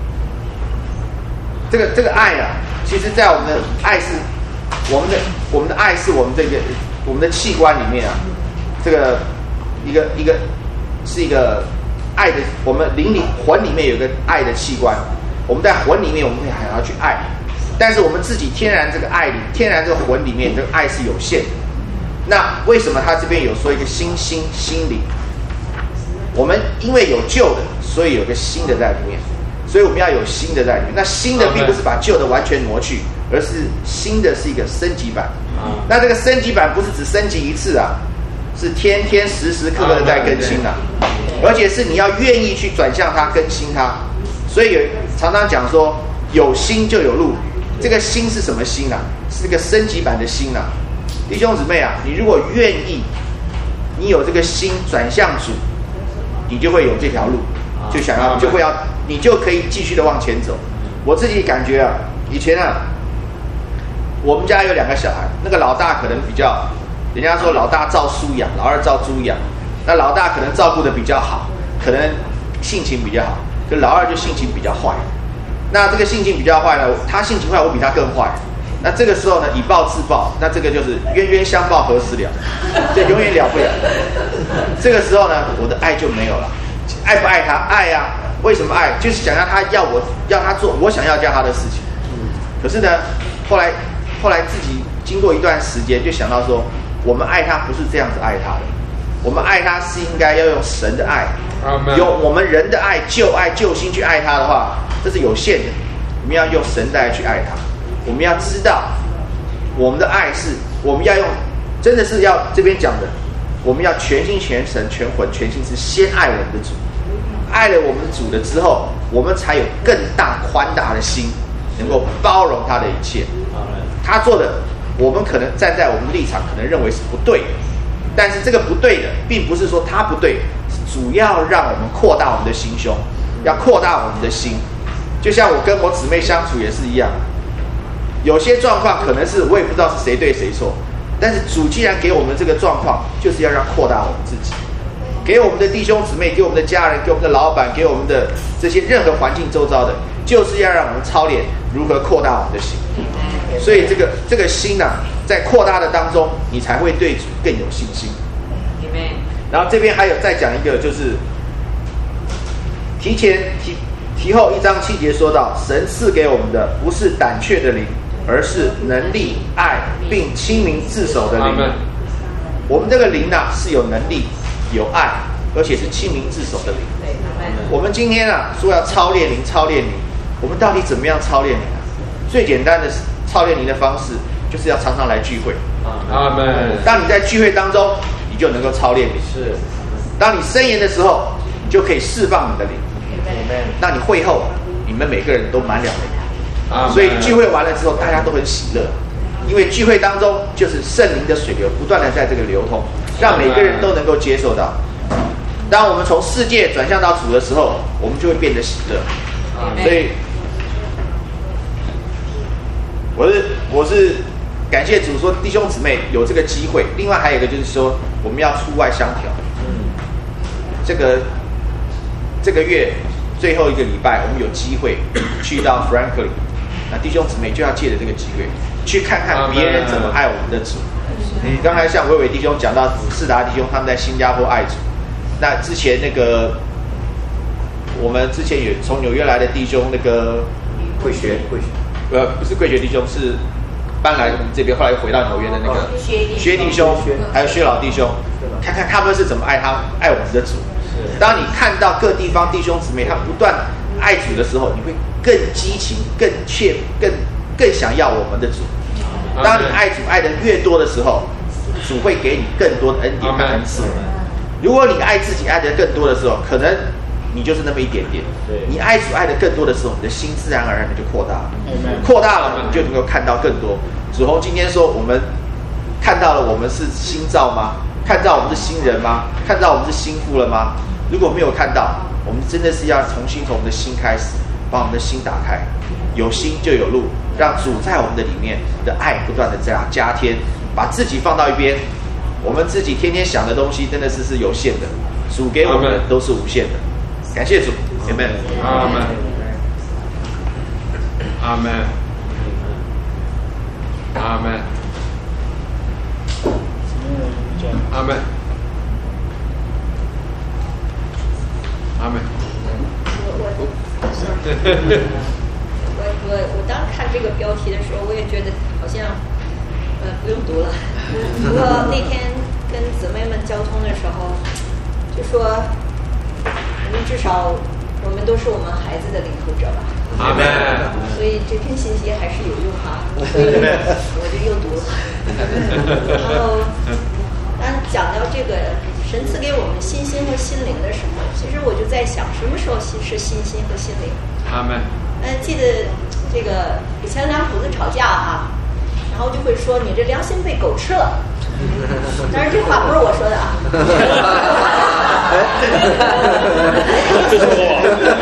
这个爱啊，其实在我们的爱是我们的爱是我们我们的器官里面啊，这个一个是一个爱的，我们魂里面有一个爱的器官，我们在魂里面我们会还要去爱，但是我们自己天然这个爱里，天然这个魂里面这个爱是有限的。那为什么他这边有说一个心灵？我们因为有旧的，所以有个新的在里面，所以我们要有新的在里面。那新的并不是把旧的完全挪去，而是新的是一个升级版。那这个升级版不是只升级一次啊，是天天时时刻刻的在更新啊，而且是你要愿意去转向它、更新它。所以常常讲说，有心就有路。这个心是什么心啊？是个升级版的心啊。弟兄姊妹啊，你如果愿意，你有这个心转向主，你就会有这条路，就想要，你就可以继续的往前走。我自己感觉啊，以前啊，我们家有2个小孩，那个老大可能比较，人家说老大照书养，老二照猪养。那老大可能照顾的比较好，可能性情比较好，就老二就性情比较坏。那这个性情比较坏呢，他性情坏，我比他更坏。 那这个时候呢，以暴制暴，那这个就是冤冤相报何时了，这永远了不了。这个时候呢，我的爱就没有了。爱不爱他？爱啊！为什么爱？就是想要他要他做我想要叫他的事情。可是呢，后来自己经过一段时间，就想到说，我们爱他不是这样子爱他的，我们爱他是应该要用神的爱，用我们人的爱、救心去爱他的话，这是有限的。我们要用神的爱去爱他。我们要知道，我们的爱是我们要用，真的是要这边讲的，我们要全心全神全魂全心是先爱我们的主，爱了我们主了之后，我们才有更大宽大的心，能够包容他的一切。他做的，我们可能站在我们的立场，可能认为是不对的，但是这个不对的，并不是说他不对，主要让我们扩大我们的心胸，要扩大我们的心。就像我跟我姊妹相处也是一样。有些状况可能是我也不知道是谁对谁错，但是主既然给我们这个状况，就是要让扩大我们自己，给我们的弟兄姊妹，给我们的家人，给我们的老板，给我们的这些任何环境周遭的，就是要让我们操练如何扩大我们的心。所以这个心呢，在扩大的当中，你才会对主更有信心。然后这边还有再讲一个，就是提后1章7节说到，神赐给我们的不是胆怯的灵，而是能力、爱，并亲民自守的灵。我们这个灵呢，是有能力、有爱，而且是亲民自守的灵。我们今天啊说要操练灵，我们到底怎么样操练灵啊？最简单的操练灵的方式，就是要常常来聚会。 阿门。 当你在聚会当中，你就能够操练灵。是。当你申言的时候，你就可以释放你的灵。那你会后，你们每个人都满了灵。所以聚会完了之后，大家都很喜乐，因为聚会当中就是圣灵的水流不断的在这个流通，让每个人都能够接受到。当我们从世界转向到主的时候，我们就会变得喜乐。所以，我是感谢主说弟兄姊妹有这个机会。另外还有一个就是说，我们要出外相调。这个月最后一个礼拜，我们有机会去到 Franklin， 那弟兄姊妹就要借着这个机会去看看别人怎么爱我们的主。你刚才像伟伟弟兄讲到世达弟兄他们在新加坡爱主，那之前我们之前有从纽约来的弟兄，不是贵学弟兄，是搬来我们这边，后来又回到纽约的那个薛弟兄，还有薛老弟兄，看看他们是怎么爱我们的主。当你看到各地方弟兄姊妹他不断爱主的时候，你会更激情、更想要我们的主。当你爱主爱的越多的时候，主会给你更多的恩典和恩赐。如果你爱自己爱的更多的时候，可能你就是那么一点点。你爱主爱的更多的时候，你的心自然而然的就扩大了。扩大了，你就能够看到更多。主洪今天说，我们看到了我们是新造吗？看到我们是新人吗？看到我们是新妇了吗？如果没有看到，我们真的是要重新从我们的心开始，把我们的心打开。有心就有路，让主在我们的里面的爱不断的这样加添，把自己放到一边。我们自己天天想的东西真的是有限的，主给我们的都是无限的。感谢主，阿们， 阿们，阿们，阿们，阿们，阿们。 我当时看这个标题的时候，我也觉得好像不用读了。不过那天跟姊妹们交通的时候，就说我们至少我们都是我们孩子的领头者吧。 阿门。 所以这篇信息还是有用哈，所以我就又读了。然后当讲到这个神赐给我们心心和心灵的时候，其实我就在想，什么时候是心心和心灵？ 阿门。 记得这个以前两口子吵架哈，然后就会说你这良心被狗吃了。但是这话不是我说的啊。 这是我。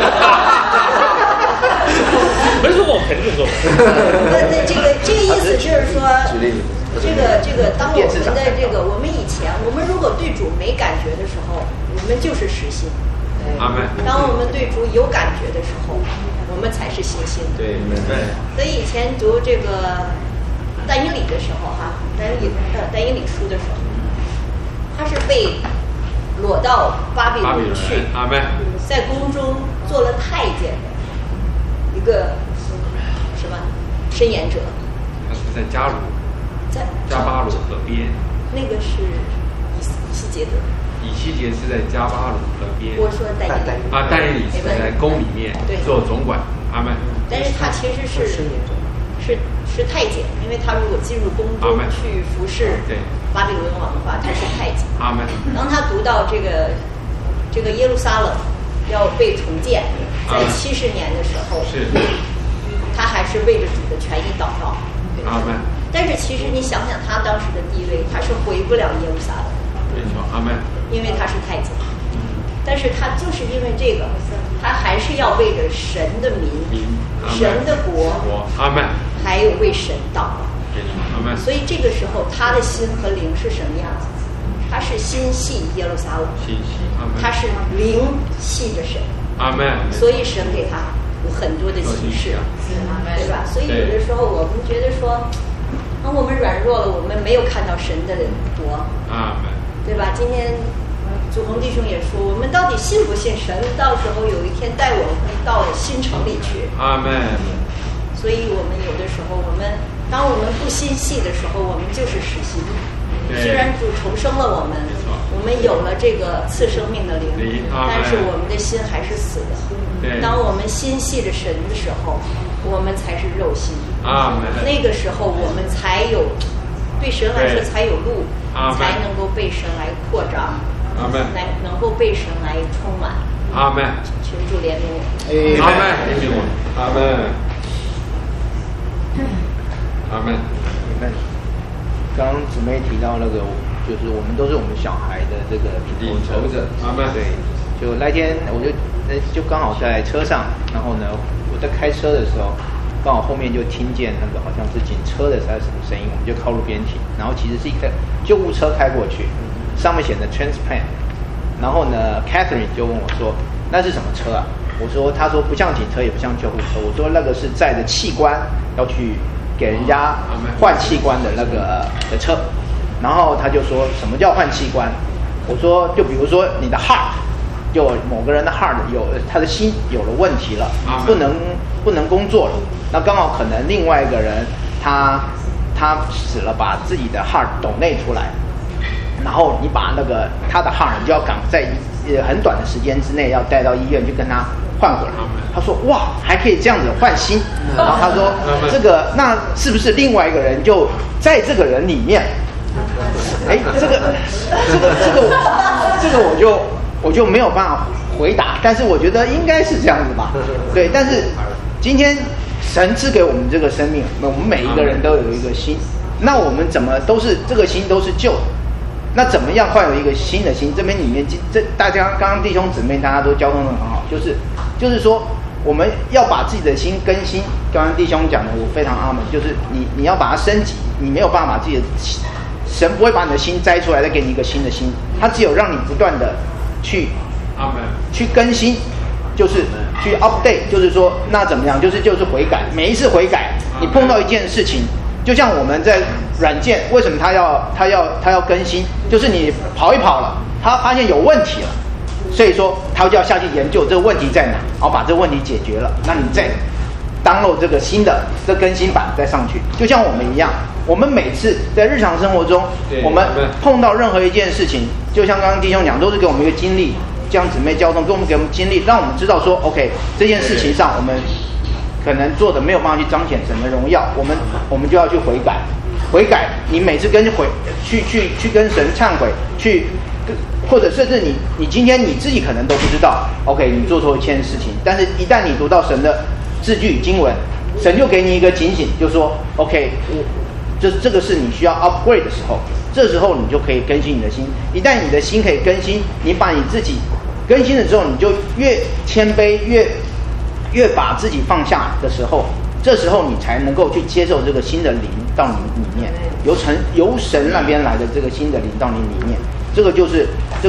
没说过，肯定说。 这个意思就是说，这个当我们的我们以前我们如果对主没感觉的时候，我们就是实心。 阿门。 当我们对主有感觉的时候，我们才是信心。 对，明白。 所以以前读这个但以理的时候哈，但以理书的时候，他是被裸到巴比伦去， 阿门， 在宫中做了太监的一个什么申言者。 他是在加巴鲁河边， 那个是以西结的。 以西结是在加巴鲁河边。 我说但以理是在宫里面做总管，阿门。 但是他其实是太监，因为他如果进入宫中去服侍巴比伦王的话，他是太监。 阿门。 当他读到这个耶路撒冷要被重建，在70年的时候，他还是为着主的权益祷告。 阿门。 但是其实你想想他当时的地位，他是回不了耶路撒冷。 没错，阿门。因为他是太监。但是他就是因为这个，他还是要为着神的民、神的国， 阿门， 还有为神祷告， 阿门。 所以这个时候，他的心和灵是什么样子？他是心系耶路撒冷，他是灵系着神， 阿门。 所以神给他有很多的启示，对吧？所以有的时候我们觉得说，我们软弱了，我们没有看到神的国， 阿门， 对吧？今天祖宏弟兄也说，我们到底信不信神？到时候有一天带我们到新城里去。 阿门。 所以我们有的时候，当我们不心细的时候，我们就是死心。虽然主重生了我们有了这个赐生命的灵，但是我们的心还是死的。当我们心系着神的时候，我们才是肉心。 阿门。 那个时候我们才有，对神来说才有路，才能够被神来扩张。 阿门， 能够被神来充满。 阿门， 求主怜悯我。 阿门，怜悯我。阿门，阿门， 阿门。刚刚姊妹提到那个，就是我们都是我们小孩的这个领头者。 阿门。 对，就那天我就刚好在车上，然后呢，我在开车的时候，刚好后面就听见那个好像是警车的还是什么声音，我们就靠路边停，然后其实是一个救护车开过去。上面写的 transplant， 然后呢 ，Catherine 就问我说：“那是什么车啊？”他说不像警车，也不像救护车。我说那个是载着器官要去给人家换器官的那个的车。然后他就说什么叫换器官？我说就比如说你的 heart， 就某个人的 heart 他的心有了问题了，不能工作了。那刚好可能另外一个人他死了，把自己的 heart donate 出来。然后你把那个他的 heart 就要赶在很短的时间之内要带到医院去跟他换回来。他说哇，还可以这样子换心。然后他说这个那是不是另外一个人就在这个人里面？哎，这个我就没有办法回答，但是我觉得应该是这样子吧。对，但是今天神赐给我们这个生命，我们每一个人都有一个心，那我们怎么都是这个心都是旧的。那怎么样换有一个新的心？这边里面大家刚刚弟兄姊妹大家都交通得很好，就是说我们要把自己的心更新。刚刚弟兄讲的我非常阿门，就是你要把它升级，你没有办法把自己的神不会把你的心摘出来再给你一个新的心，他只有让你不断的去更新，就是去 update， 就是说那怎么样？就是悔改，每一次悔改，你碰到一件事情。就像我们在软件，为什么他要更新？就是你跑一跑了，他发现有问题了，所以说他就要下去研究这个问题在哪，然后把这个问题解决了，那你再download这个新的这更新版再上去。就像我们一样，我们每次在日常生活中，我们碰到任何一件事情，就像刚刚弟兄讲，都是给我们一个经历，这样姊妹交通给我们经历，让我们知道说 OK 这件事情上我们可能做的没有办法去彰显神的荣耀，我们就要去悔改。你每次去跟神忏悔，或者甚至你今天你自己可能都不知道 ，OK， 你做错一件事情，但是一旦你读到神的字句经文，神就给你一个警醒，就说 OK， 这个是你需要 upgrade 的时候，这时候你就可以更新你的心。一旦你的心可以更新，你把你自己更新了之后，你就越谦卑越把自己放下的时候，这时候你才能够去接受这个新的灵到你里面，由神那边来的这个新的灵到你里面。这个就是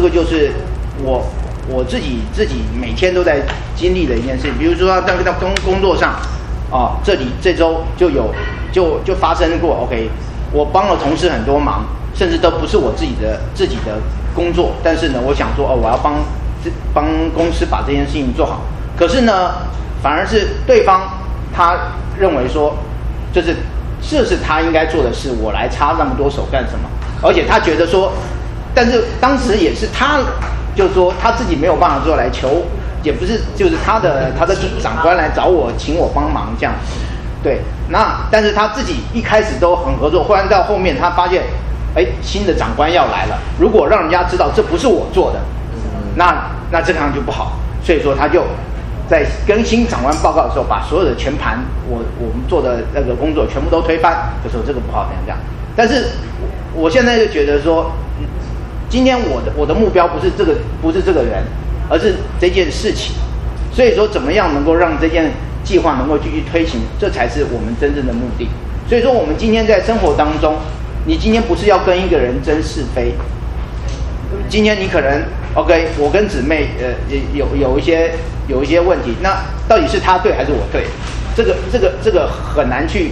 我自己每天都在经历的一件事。比如说在工作上啊，这周就就发生过 OK， 我帮了同事很多忙，甚至都不是我自己的工作，但是呢，我想说我要帮公司把这件事情做好，可是呢，反而是对方他认为说，这是他应该做的事，我来插那么多手干什么？而且他觉得说，但是当时也是他，就是说他自己没有办法做来求，也不是就是他的长官来找我请我帮忙这样，对，那但是他自己一开始都很合作，忽然到后面他发现，新的长官要来了，如果让人家知道这不是我做的，那这样就不好，所以说他就在跟新长官报告的时候，把所有的全盘我们做的那个工作全部都推翻，就说这个不好这样。但是我现在就觉得说，今天我的目标不是这个人，而是这件事情。所以说怎么样能够让这件计划能够继续推行，这才是我们真正的目的。所以说我们今天在生活当中，你今天不是要跟一个人争是非，今天你可能 OK， 我跟姊妹有一些问题，那到底是他对还是我对？这个很难去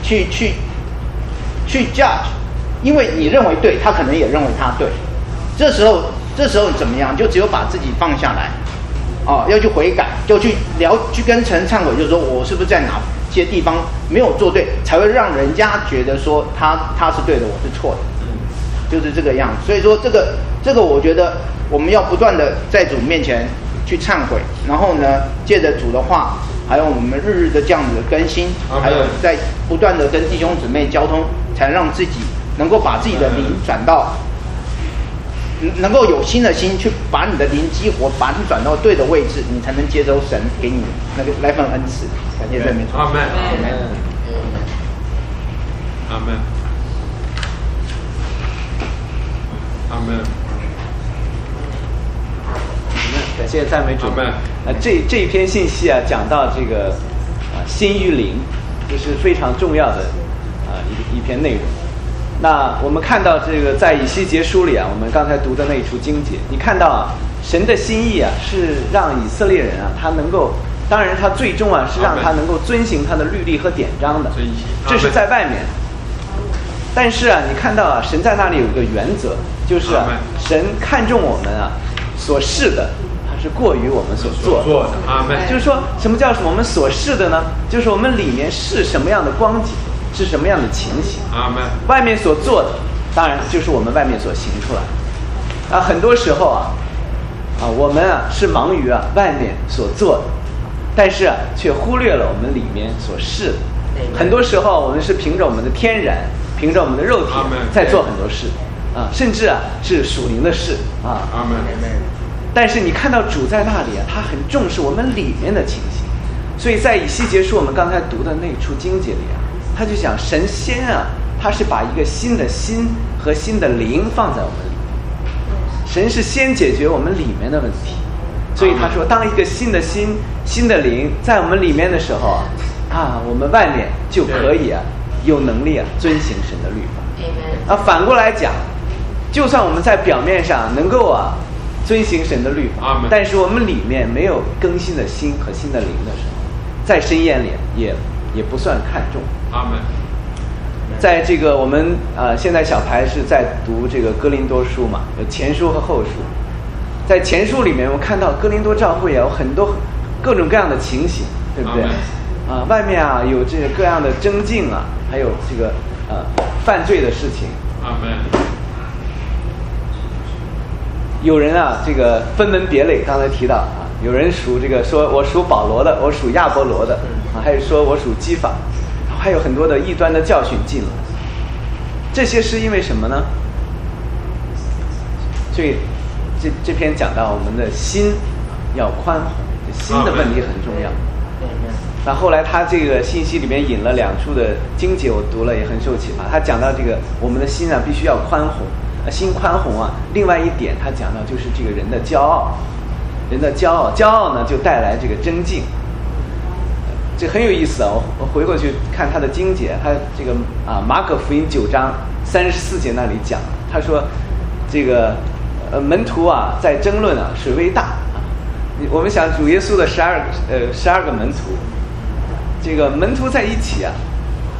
judge， 因为你认为对，他可能也认为他对。这时候怎么样？就只有把自己放下来，要去悔改，就去跟神忏悔，就是说我是不是在哪些地方没有做对，才会让人家觉得说他是对的，我是错的，就是这个样子。所以说这个我觉得我们要不断的在主面前去忏悔，然后呢，借着主的话，还有我们日日的这样子的更新，还有在不断的跟弟兄姊妹交通，才让自己能够把自己的灵转到，能够有新的心去把你的灵激活，把你转到对的位置，你才能接受神给你那份恩赐。感谢赞美主。 阿门。阿门。阿门。 感谢赞美主。这一篇信息啊，讲到这个心与灵，这是非常重要的一篇内容。那我们看到这个在以西结书里啊，我们刚才读的那一处经节，你看到啊，神的心意啊是让以色列人啊，他能够，当然他最终啊是让他能够遵行他的律例和典章的，这是在外面。但是啊，你看到啊，神在那里有一个原则，就是啊，神看重我们啊所示的，他是过于我们所做的。 阿门。 就是说什么叫我们所示的呢？就是我们里面是什么样的光景，是什么样的情形。 阿门。 外面所做的，当然就是我们外面所行出来的。很多时候啊，我们啊是忙于啊外面所做的，但是啊却忽略了我们里面所示的。很多时候我们是凭着我们的天然，凭着我们的肉体在做很多事甚至啊是属灵的事啊。 阿门。 但是你看到主在那里啊，他很重视我们里面的情形。所以在以西结书我们刚才读的那处经节里啊，他就讲神先啊，他是把一个新的心和新的灵放在我们里面。神是先解决我们里面的问题，所以他说，当一个新的心、新的灵在我们里面的时候我们外面就可以有能力遵行神的律法。反过来讲，就算我们在表面上能够遵行神的律法，但是我们里面没有更新的心和新的灵的时候，在神眼里也不算看重。 阿门。 在这个我们现在小排是在读这个哥林多书嘛，有前书和后书。在前书里面，我看到哥林多教会有很多各种各样的情形，对不对？外面有这个各样的争竞还有这个犯罪的事情。 阿门。 有人这个分门别类，刚才提到有人属这个说我属保罗的，我属亚波罗的还有说我属基法，还有很多的异端的教训进来。这些是因为什么呢？所以这篇讲到我们的心要宽宏，心的问题很重要。那后来他这个信息里面引了两处的经节，我读了也很受启发。他讲到这个我们的心必须要宽宏，心宽宏另外一点他讲到就是这个人的骄傲，人的骄傲呢就带来这个争竞。这很有意思我回过去看他的经节，他这个马可福音9章34节那里讲，他说这个门徒在争论谁为大。我们想主耶稣的12个门徒，这个门徒在一起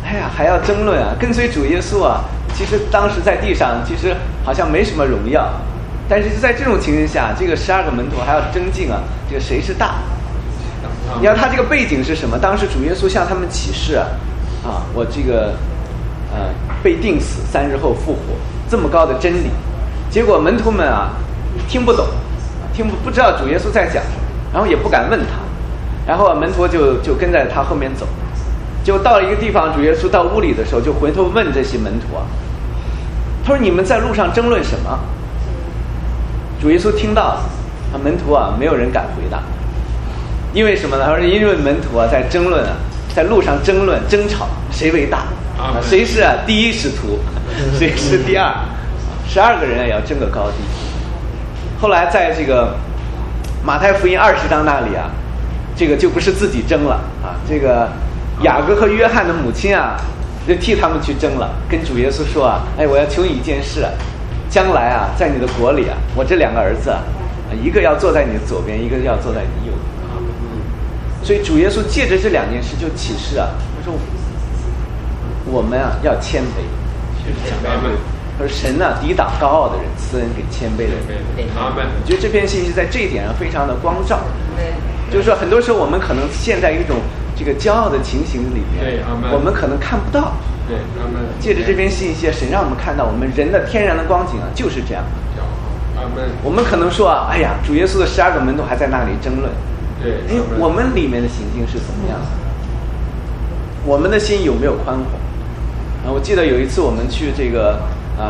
哎呀，还要争论啊！跟随主耶稣啊，其实当时在地上其实好像没什么荣耀，但是在这种情形下，这个12个门徒还要争竞啊，这个谁是大？你看他这个背景是什么？当时主耶稣向他们启示啊，我这个被钉死，3日后复活，这么高的真理，结果门徒们啊听不懂，不知道主耶稣在讲什么，然后也不敢问他，然后门徒就跟在他后面走。就到了一个地方，主耶稣到屋里的时候，就回头问这些门徒啊，他说：“你们在路上争论什么？”主耶稣听到了，门徒啊，没有人敢回答，因为什么呢？他说：“因为门徒啊，在争论啊，在路上争论争吵，谁为大？谁是第一使徒？谁是第二？12个人也要争个高低。”后来在这个马太福音20章那里啊，这个就不是自己争了啊，这个雅各和约翰的母亲啊，就替他们去争了，跟主耶稣说啊，哎，我要求你一件事啊，将来啊，在你的国里啊，我这2个儿子啊，一个要坐在你的左边，一个要坐在你右边。所以主耶稣借着这2件事就启示啊，他说我们啊要谦卑。他说神啊抵挡高傲的人，赐恩给谦卑的人。我觉得这篇信息在这一点上非常的光照。就是说很多时候我们可能陷在一种这个骄傲的情形里面，我们可能看不到。借着这篇信息，神让我们看到我们人的天然的光景啊，就是这样。我们可能说啊，哎呀，主耶稣的12个门徒还在那里争论。我们里面的行径是怎么样的？我们的心有没有宽宏？我记得有一次我们去这个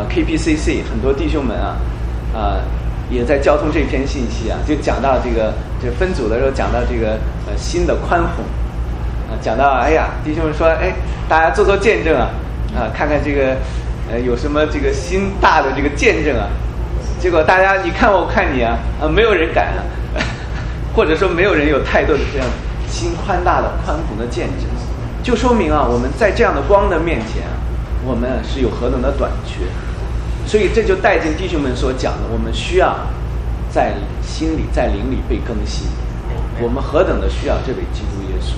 KPCC， 很多弟兄们也在交通这篇信息啊，就讲到这分组的时候讲到这个心的宽宏讲到哎呀，弟兄们说哎，大家做见证看看这个有什么这个心大的这个见证啊，结果大家你看我看你没有人敢或者说没有人有太多的这样心宽大的宽宏的见证，就说明我们在这样的光的面前我们是有何等的短缺。所以这就带进弟兄们所讲的，我们需要在心里在灵里被更新，我们何等的需要这位基督耶稣。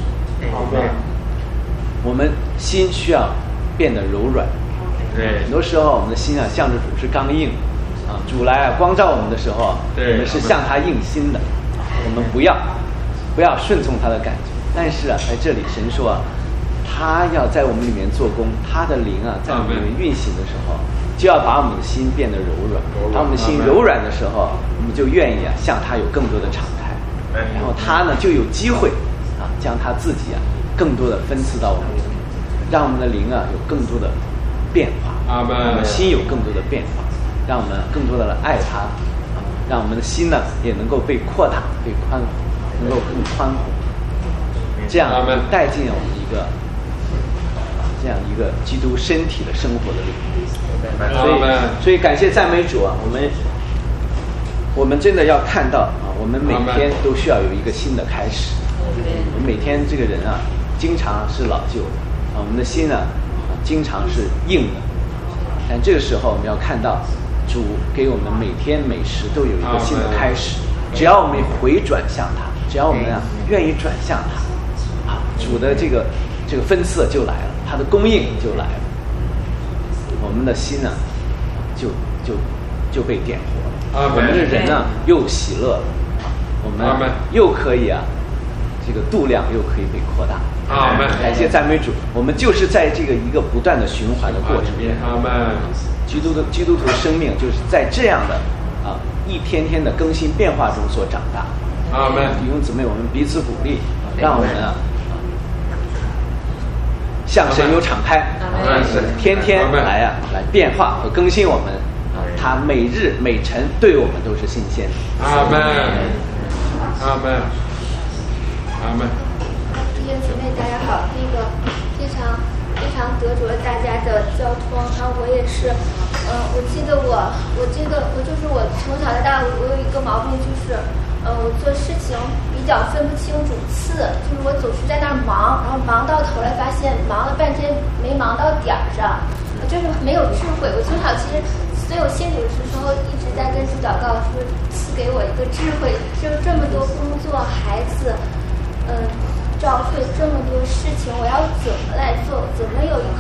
我们心需要变得柔软。很多时候我们的心向着主是刚硬主来光照我们的时候我们是向他硬心的，我们不要顺从他的感觉。但是在这里神说他要在我们里面做工，他的灵在我们里面运行的时候，就要把我们的心变得柔软。当我们的心柔软的时候，我们就愿意向他有更多的敞开，然后他呢就有机会将他自己更多的分赐到我们里面，让我们的灵有更多的变化，我们的心有更多的变化，让我们更多的爱他，让我们的心呢也能够被扩大、被宽宏，能够更宽宏，这样带进我们这样一个基督身体的生活的里面。所以感谢赞美主我们真的要看到我们每天都需要有一个新的开始。我们每天这个人经常是老旧的我们的心经常是硬的，但这个时候我们要看到主给我们每天每时都有一个新的开始。只要我们回转向他，只要我们愿意转向他主的这个分赐就来了，他的供应就来了，我们的心就被点活了。我们的人又喜乐了，我们又可以这个度量又可以被扩大。感谢赞美主，我们就是在这个一个不断的循环的过程中，基督徒生命就是在这样的一天天的更新变化中所长大。弟兄姊妹，我们彼此鼓励，让我们向神有敞开，天天来变化和更新我们。他每日每晨对我们都是新鲜的。阿们， 阿们，阿们。 弟兄姊妹，大家好。非常得着大家的交通。然后我也是，我记得我就是我从小到大我有一个毛病，就是我做事情比较分不清主次，就是我总是在那儿忙，然后忙到头来发现忙了半天没忙到点儿上，就是没有智慧。我从小其实所有信主的时候一直在跟主祷告，说赐给我一个智慧，就这么多工作、孩子，教会这么多事情，我要怎么来做？怎么有一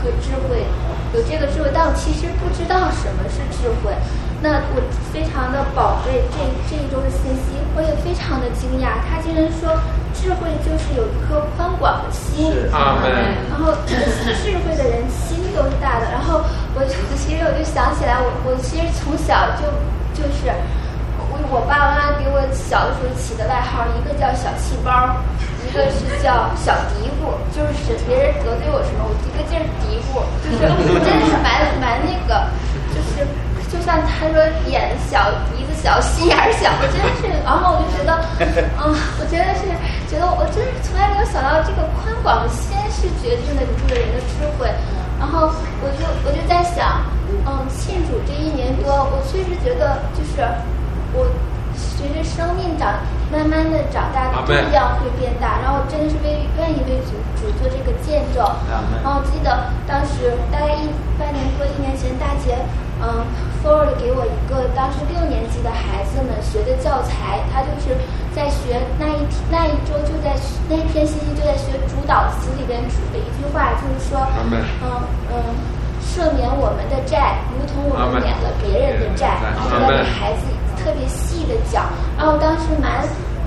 个智慧，有这个智慧，但我其实不知道什么是智慧。那我非常的宝贝这一周的信息，我也非常的惊讶，他竟然说智慧就是有一颗宽广的心。 阿门。 然后智慧的人心都是大的。然后其实我就想起来，我其实从小就是我爸妈给我小的时候起的外号，一个叫小气包，一个是叫小嘀咕，就是别人得罪我什么，我一个劲儿嘀咕，就是真的是蛮那个，就像他说眼小鼻子小心眼小，我真的是，然后我就觉得，我真的是觉得我真是从来没有想到这个宽广的心是决定了这个人的智慧。然后我就在想，信主这1年多，我确实觉得就是我随着生命慢慢的长大的力量会变大，然后真的是愿意为主做这个见证。然后记得当时大概半年多1年前，大姐forward 给我一个当时6年级的孩子们学的教材，他就是在学那一周就在那一篇信息就在学主导词里边主的一句话，就是说赦免我们的债，如同我们免了别人的债。然后给孩子特别细的讲，然后当时蛮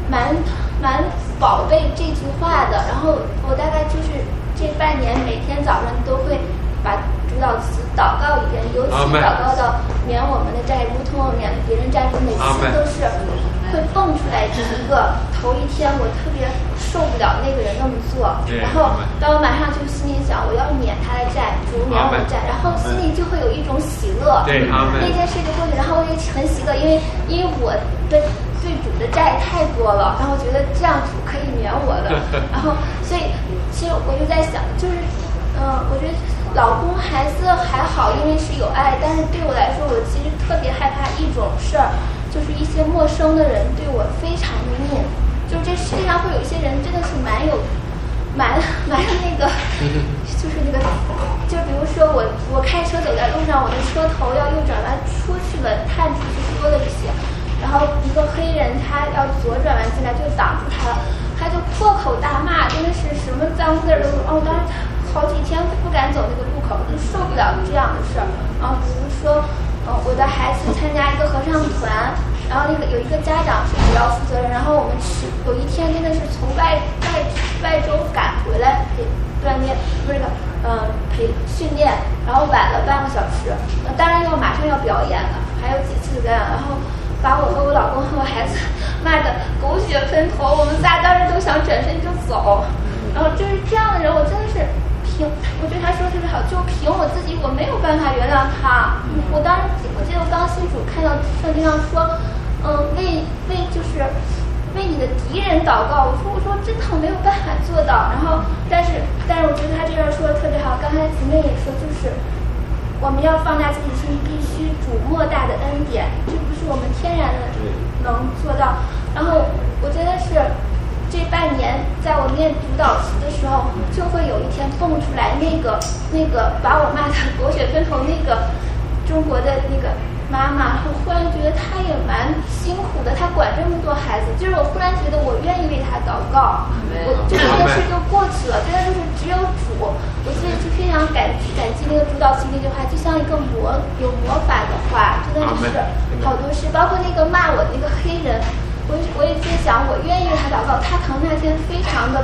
宝贝这句话的。然后我大概就是这半年每天早上都会把主导词祷告一遍，尤其祷告到免我们的债，如同我免了别人债，每次都是会蹦出来一个。头一天我特别受不了那个人那么做，然后到晚上就心里想我要免他的债，主免我的债，然后心里就会有一种喜乐。 对， 那件事就过去，然后我也很喜乐，因为我的对主的债太多了，然后觉得这样主可以免我的，然后所以其实我就在想，就是我觉得老公孩子还好，因为是有爱，但是对我来说，我其实特别害怕一种事儿，就是一些陌生的人对我非常的命。就是这世界上会有一些人真的是蛮那个，就是那个，就比如说我开车走在路上，我的车头要右转弯出去了，探出去多了一些，然后一个黑人他要左转弯进来就挡住他了，他就破口大骂，真的是什么脏字都当时好几天不敢走那个路口，就受不了这样的事儿。然后比如说我的孩子参加一个合唱团，然后有一个家长是主要负责人，然后我们有一天真的是从外州赶回来给锻炼，不是培训练，然后晚了半个小时，当然马上要表演了，还有几次表演，然后把我和我老公和我孩子骂得狗血喷头，我们仨当时都想转身就走。然后就是这样的人，我真的是我觉得他说的特别好，就凭我自己，我没有办法原谅他。我记得我刚信主看到圣经上说，就是为你的敌人祷告。我说真的我没有办法做到。然后但是我觉得他这样说的特别好。刚才姊妹也说，就是我们要放大自己心，必须主莫大的恩典，这不是我们天然的能做到。然后我真的是。这半年，在我念主导词的时候，就会有一天蹦出来那个把我骂的狗血喷头那个中国的那个妈妈，我忽然觉得她也蛮辛苦的，她管这么多孩子，就是我忽然觉得我愿意为她祷告，我就这个事就过去了，真的就是只有主。我所以就非常感激那个主导词那句话，就像一个有魔法的话，真的是好多事，包括那个骂我的那个黑人。我也在想，我愿意为他祷告，他可能那天非常的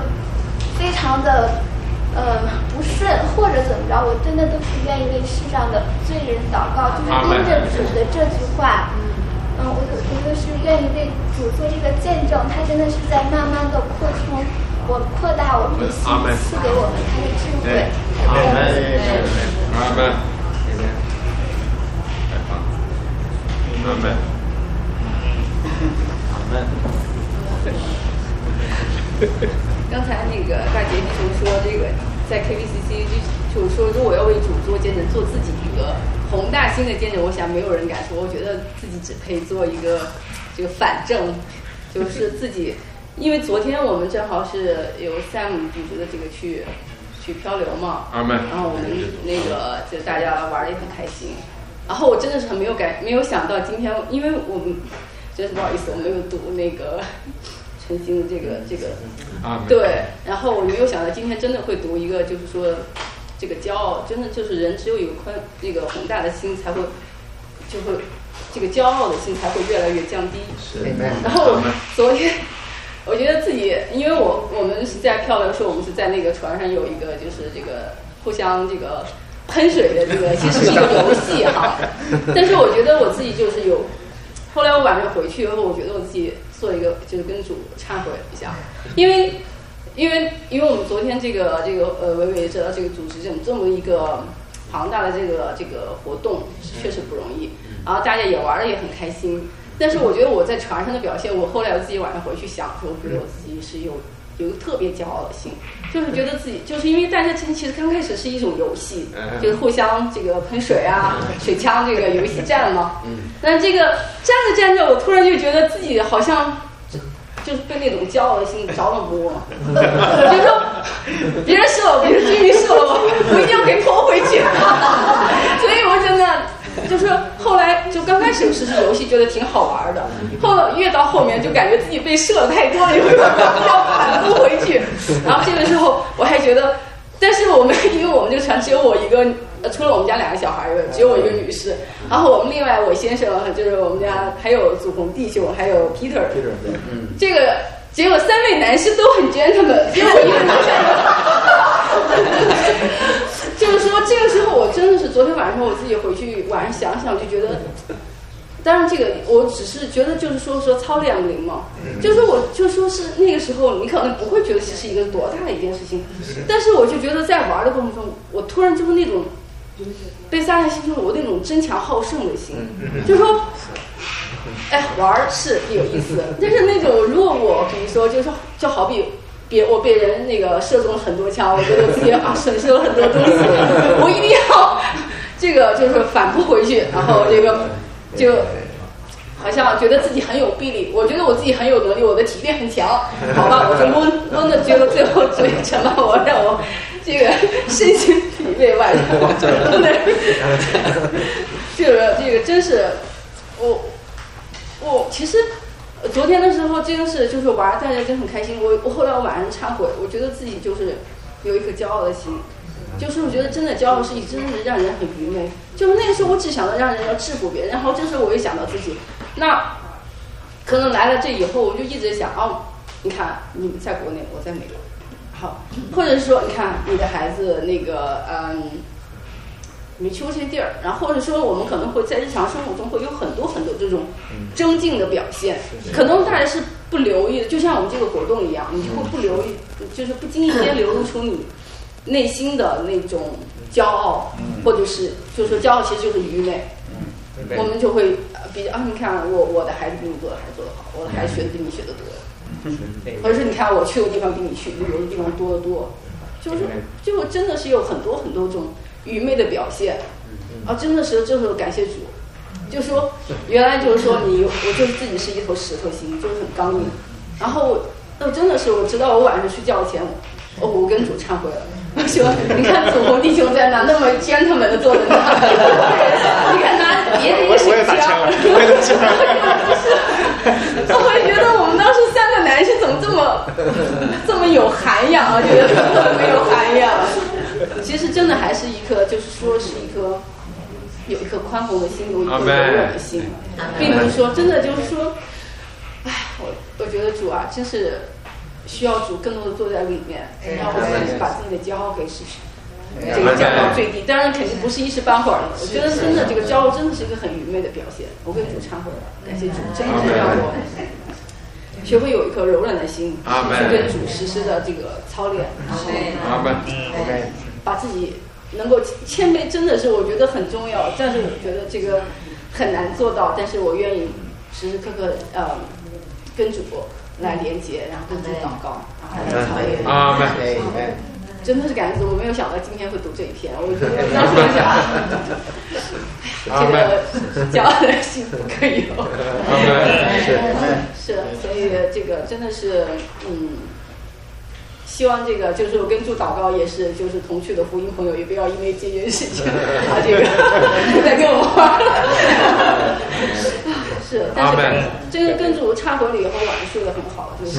不顺或者怎么着，我真的都是愿意为世上的罪人祷告，就是因着主的这句话，我就是愿意为主做这个见证，他真的是在慢慢的扩充扩大我们的心，赐给我们他的智慧。阿门。 刚才那个大姐就说这个在 KBCC 就说如果要为主做见证，做自己一个宏大心的见证，我想没有人敢说。我觉得自己只配做一个这个反证，就是自己，因为昨天我们正好是有 Sam 组织的这个去漂流嘛，然后我们那个就大家玩得也很开心。然后我真的是没有想到今天，因为我们真是不好意思，我没有读那个陈星的这个对，然后我没有想到今天真的会读一个，就是说这个骄傲，真的就是人只有那个宏大的心才会，就会这个骄傲的心才会越来越降低。然后昨天我觉得自己，因为我们是在漂流的时候，我们是在那个船上有一个就是这个互相这个喷水的这个，其实是一个游戏哈。但是我觉得我自己就是有，后来我晚上回去以后，我觉得我自己做一个就是跟主忏悔一下，因为我们昨天这个伟伟也知道这个组织这么一个庞大的这个活动确实不容易，然后大家也玩的也很开心。但是我觉得我在船上的表现，我后来我自己晚上回去想说，我觉得我自己是有一个特别骄傲的心，就是觉得自己就是因为大家其实刚开始是一种游戏，就是互相这个喷水啊、水枪这个游戏战嘛。但是这个站着，我突然就觉得自己好像就是被那种骄傲的心着了魔，就是说别人射了，别人居民射了我一定要给泼回去。所以我真的就是后来就刚开始是游戏，觉得挺好玩的，越到后面就感觉自己被射的太多了，有要反扑回去。然后这个时候我还觉得，但是因为我们这个船只有我一个，除了我们家2个小孩只有我一个女士。然后我们另外我先生就是我们家还有祖红弟兄，还有 Peter。这个结果3位男士都很 gentleman， 只有我一个女生。就是说这个时候我真的是昨天晚上我自己回去晚上想想就觉得，当然这个我只是觉得就是说操练灵嘛，就是我就说是那个时候你可能不会觉得这是一个多大的一件事情，但是我就觉得在玩的过程中，我突然就是那种被撒旦心中我那种争强好胜的心，就是说，哎，玩是有意思，但是那种如果我比如说就是就好比。我被人那个射中了很多枪，我觉得自己损失了很多东西，我一定要这个就是反扑回去，然后这个就好像觉得自己很有臂力，我觉得我自己很有能力，我的体力很强，好吧，我就闷的，觉得最后嘴惩罚我，让我这个身心疲惫外伤，这个真是我其实。昨天的时候真是就是玩，大家真很开心。我后来我晚上忏悔，我觉得自己就是有一颗骄傲的心，就是我觉得真的骄傲是真的让人很愚昧。就是那个时候我只想到让人要制服别人，然后这时候我又想到自己，那可能来了这以后，我就一直想你看你们在国内，我在美国，好，或者是说你看你的孩子那个你去过这些地儿，然后或者说我们可能会在日常生活中会有很多这种增进的表现，可能大家是不留意的，就像我们这个活动一样，你就会不留意，就是不经意间流露出你内心的那种骄傲，或者是就是说骄傲其实就是愚昧，我们就会比较你看我的孩子比你做的还做得好，我的孩子学的比你学的多，或者是你看我去的地方比你去旅游的地方多得多，就真的是有很多这种愚昧的表现，真的是就是感谢主，就说原来就是说我就是自己是一头石头心，就是很刚硬，然后真的是我知道我晚上睡觉前，我跟主忏悔了，我说你看祖红弟兄在那么gentleman的坐在那，你看拿别的一个水枪，我会觉得我们当时3个男生怎么这么有涵养啊，觉得特别有涵养。其实真的还是一颗，就是说是有一颗宽宏的心，有一颗柔软的心，并不是说真的就是说，我觉得主真是需要主更多的坐在里面，然后把自己的骄傲给这个降到最低。当然肯定不是一时半会儿的，我觉得真的这个骄傲真的是一个很愚昧的表现。我跟主忏悔了，感谢主，真的是让我学会有一颗柔软的心，去跟主实施的这个操练，然后把自己能够谦卑，真的是我觉得很重要。但是我觉得这个很难做到，但是我愿意时时刻刻跟主来连接，然后跟主祷告，然后来操练。真的是感谢主，我没有想到今天会读这一篇，我觉得当时我想，这个骄傲的心不可以有。是，所以这个真的是希望这个就是我跟主祷告也是，就是同去的福音朋友也不要因为这件事情这个再跟我玩。 是，但是跟主插回了以后，晚上睡得很好，就是。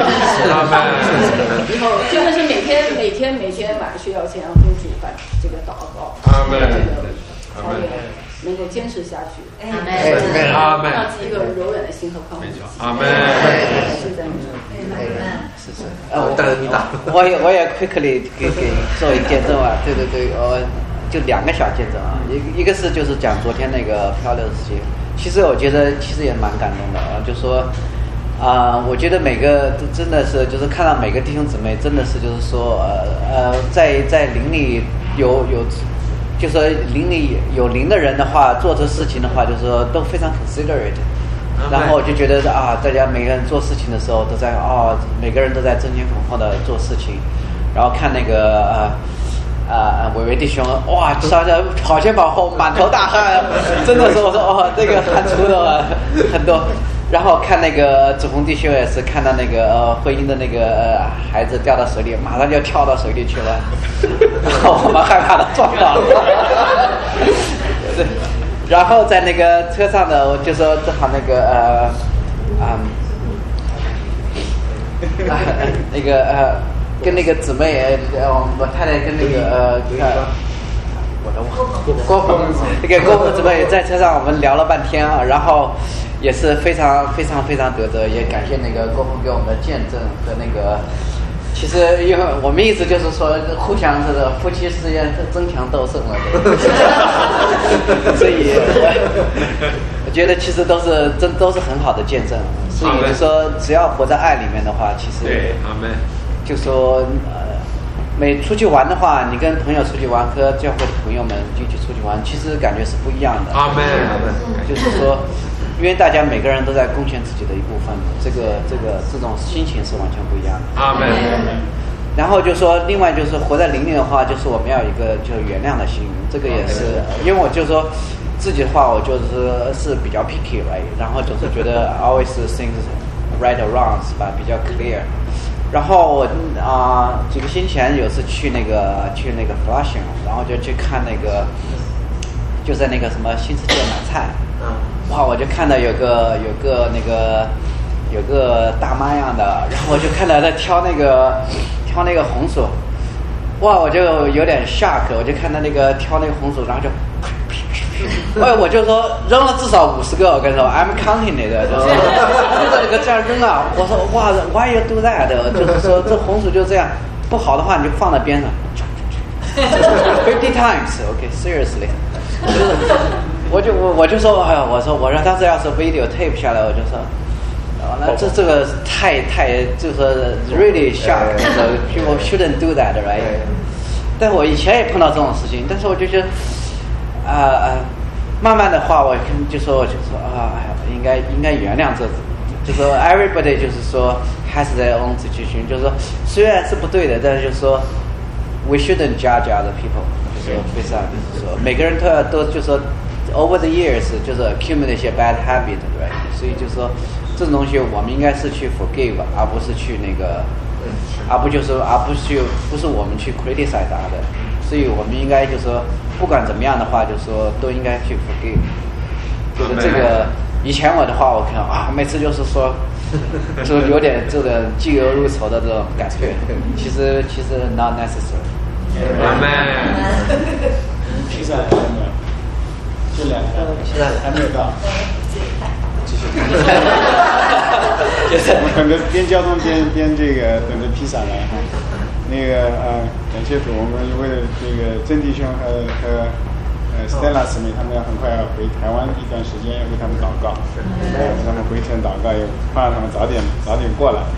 以后真的是每天晚上睡觉前要跟主办这个祷告，才能够坚持下去。 阿门。 让自己一个柔软的心和宽宏的心。 阿门。 是在是。我也 quickly 给做一见证啊，对，就2个小见证啊，一个是就是讲昨天那个漂流的事情，其实我觉得其实也蛮感动的啊，就说我觉得每个都真的是就是看到每个弟兄姊妹真的是就是说在灵里有就是说灵里有灵的人的话，做这事情的话，就是说都非常 considerate， 然后我就觉得大家每个人做事情的时候都在每个人都在争先恐后的做事情，然后看那个伟伟弟兄，哇，好像满头大汗，真的是我说这个汗出的很多。然后看那个子红弟兄也是看到那个婚姻的那个孩子掉到水里，马上就跳到水里去了，然后我们害怕的撞到了。对，然后在那个车上呢，我就说正好那个那个跟那个姊妹我太太跟那个我的郭峰，那个郭峰姊妹在车上我们聊了半天啊，然后也是非常得着，也感谢那个郭峰给我们的见证和那个，其实因为我们意思就是说互相这个夫妻之间争强斗胜了，所以我觉得其实都是很好的见证，所以就说只要活在爱里面的话，其实对，阿门。 就说每出去玩的话，你跟朋友出去玩，和教会的朋友们一起出去玩，其实感觉是不一样的。 阿门。 就是说，因为大家每个人都在贡献自己的一部分，这种心情是完全不一样的。 阿门。 然后就说，另外就是活在灵里的话，就是我们要有一个就是原谅的心，这个也是，因为我就说自己的话，我是比较 picky right， 然后就是觉得 always things right or wrong 是吧，比较 clear。然后我几个星期前有次去那个 Flushing， 然后就去看那个，就在那个什么新世界买菜，哇，我就看到有个大妈样的，然后我就看到在挑那个红薯，哇，我就有点 shock， 我就看到那个挑那个红薯，然后就。我就说扔了至少50个，我跟你说 I'm counting it， 就是这个这样扔啊，我说哇 why you do that， 就是说这红薯就这样，不好的话你就放在边上50 times OK seriously， 我就说哎呀，我说当时要是 video tape 下来，我就说那这个太就是说 really shock， people shouldn't do that right， 但我以前也碰到这种事情，但是我就觉得慢慢的话，我就说应该原谅这，就说 everybody 就是说 has their own situation， 就是说虽然是不对的，但是就是说 we shouldn't judge other people， 就是说非常就是说每个人都就是说 over the years 就是 accumulate 一些 bad habit， 对，所以就是说这种东西我们应该是去 forgive， 而不是去那个，不是我们去 criticize 他的。所以我们应该就是说，不管怎么样的话，就是说都应该去 forgive。就是这个，以前我的话，我看每次就是说，就有点这个嫉恶如仇的这种感觉。其实 not necessary。 披萨还没有，就2个，还没有到。继续。我们等着边交通边这个等着披萨来哈。那个感谢主，我们为了这个曾弟兄和Stella 姊妹，他们很快要回台湾一段时间，要为他们祷告，为他们回程祷告，也盼望他们早点过来。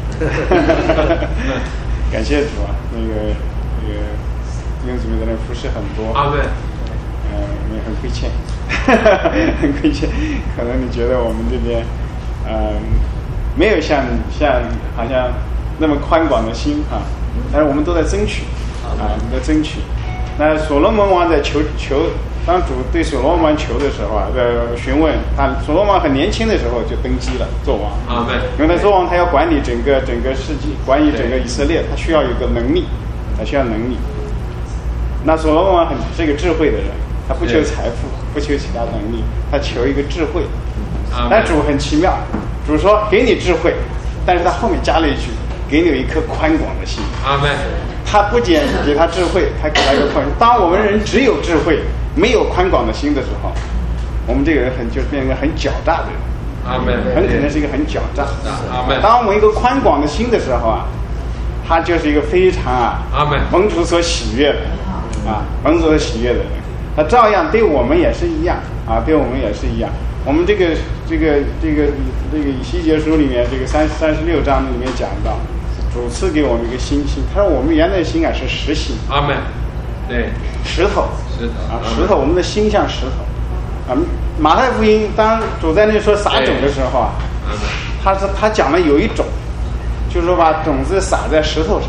感谢主啊，那个弟兄姊妹在那服侍很多， 阿门。 我们也很亏欠，很亏欠。可能你觉得我们这边没有像好像那么宽广的心啊。但是我们都在争取，在争取。那所罗门王在求，当主对所罗门王求的时候询问他，所罗门王很年轻的时候就登基了，做王。因为他做王，他要管理整个世纪，管理整个以色列，他需要有个能力，他需要能力。那所罗门王是一个智慧的人，他不求财富，不求其他能力，他求一个智慧。 但主很奇妙，主说给你智慧，但是他后面加了一句，给你有一颗宽广的心。 阿门。 他不仅给他智慧，还给他一个宽。当我们人只有智慧，没有宽广的心的时候，我们这个人就变成一个很狡诈的人。 阿门。 很可能是一个很狡诈。 阿门。 当我们一个宽广的心的时候啊，他就是一个非常阿门蒙主所喜悦的蒙主所喜悦的人。他照样对我们也是一样对我们也是一样。我们这个以西结书里面这个36章里面讲到，主赐给我们一个新心。他说我们原来的心是实心。 阿门。对， 石头，我们的心像石头马太福音当主在那说撒种的时候他讲了有一种，就是说把种子撒在石头上，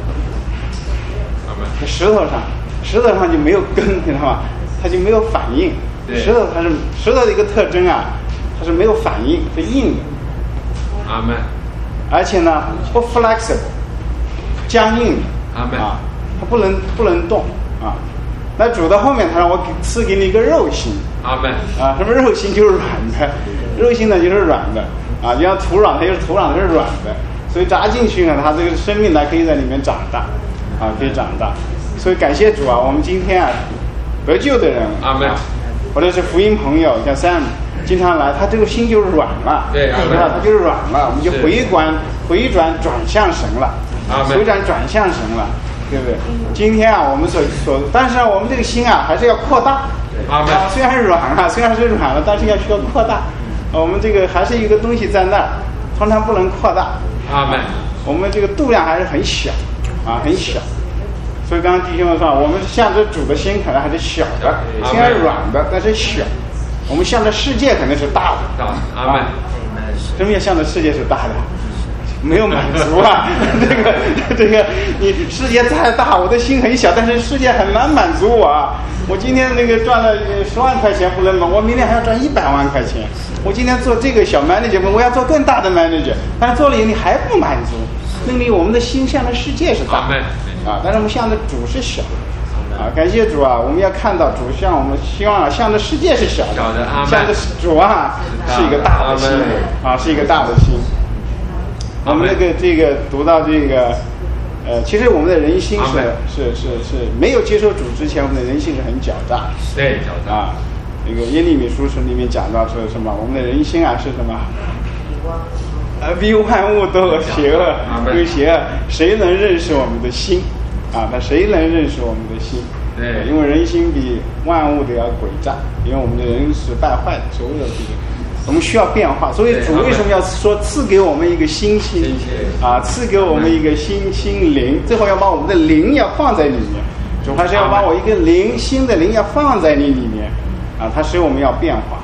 石头上就没有根，你知道吗？它就没有反应。石头的一个特征它是没有反应，是硬的。 阿门。 而且呢不 flexible， 僵硬的。 阿门。 它不能动那主到后面他让我赐给你一个肉心。 阿门。 什么肉心？就是软的，肉心呢就是软的就像土壤，它就是土壤，它是软的，所以扎进去呢，它这个生命呢可以在里面长大可以长大。所以感谢主我们今天得救的人， 阿门， 或者是福音朋友，像 Sam 经常来，他这个心就是软了， 对，阿门， 他就是软了，我们就回转转向神了，回转向神了。对不对？今天我们但是我们这个心还是要扩大。虽然是软了，但是需要扩大。我们这个还是一个东西在那儿，通常不能扩大。 阿门。 我们这个度量还是很小很小。所以刚刚弟兄们说，我们向着主的心可能还是小的，虽然软的，但是小。我们向着世界可能是大的。 阿门。 什么叫向着世界是大的？没有满足这个你世界再大，我的心很小，但是世界很难满足我我今天赚了10万块钱不能满，我明天还要赚100万块钱。我今天做这个小 manager， 我要做更大的 manager， 但是做了以后你还不满足，证明我们的心向着世界是大但是我们向着主是小感谢主我们要看到主向我们希望向着世界是小的，向着主是一个大的心是一个大的心。我们这个读到其实我们的人心是没有接受主之前，我们的人性是很狡诈。 对，狡诈那个耶利米书里面讲到说什么？我们的人心是什么？比万物都邪恶，谁能认识我们的心那谁能认识我们的心？ 对， 因为人心比万物都要诡诈，因为我们的人是败坏的，所有的我们需要变化，所以主为什么要说赐给我们一个新心赐给我们一个心灵，最后要把我们的灵要放在里面。主还是要把我一个新的灵要放在你里面它使我们要变化。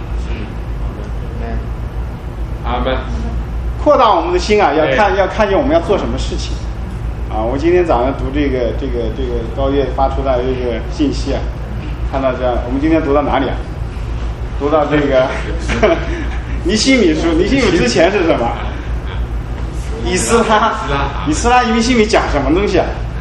阿门。 扩大我们的心要看见我们要做什么事情我今天早上读这个高月发出来的这个信息看到我们今天读到哪里读到这个尼希米书，尼希米之前是什么？以斯拉尼希米讲什么东西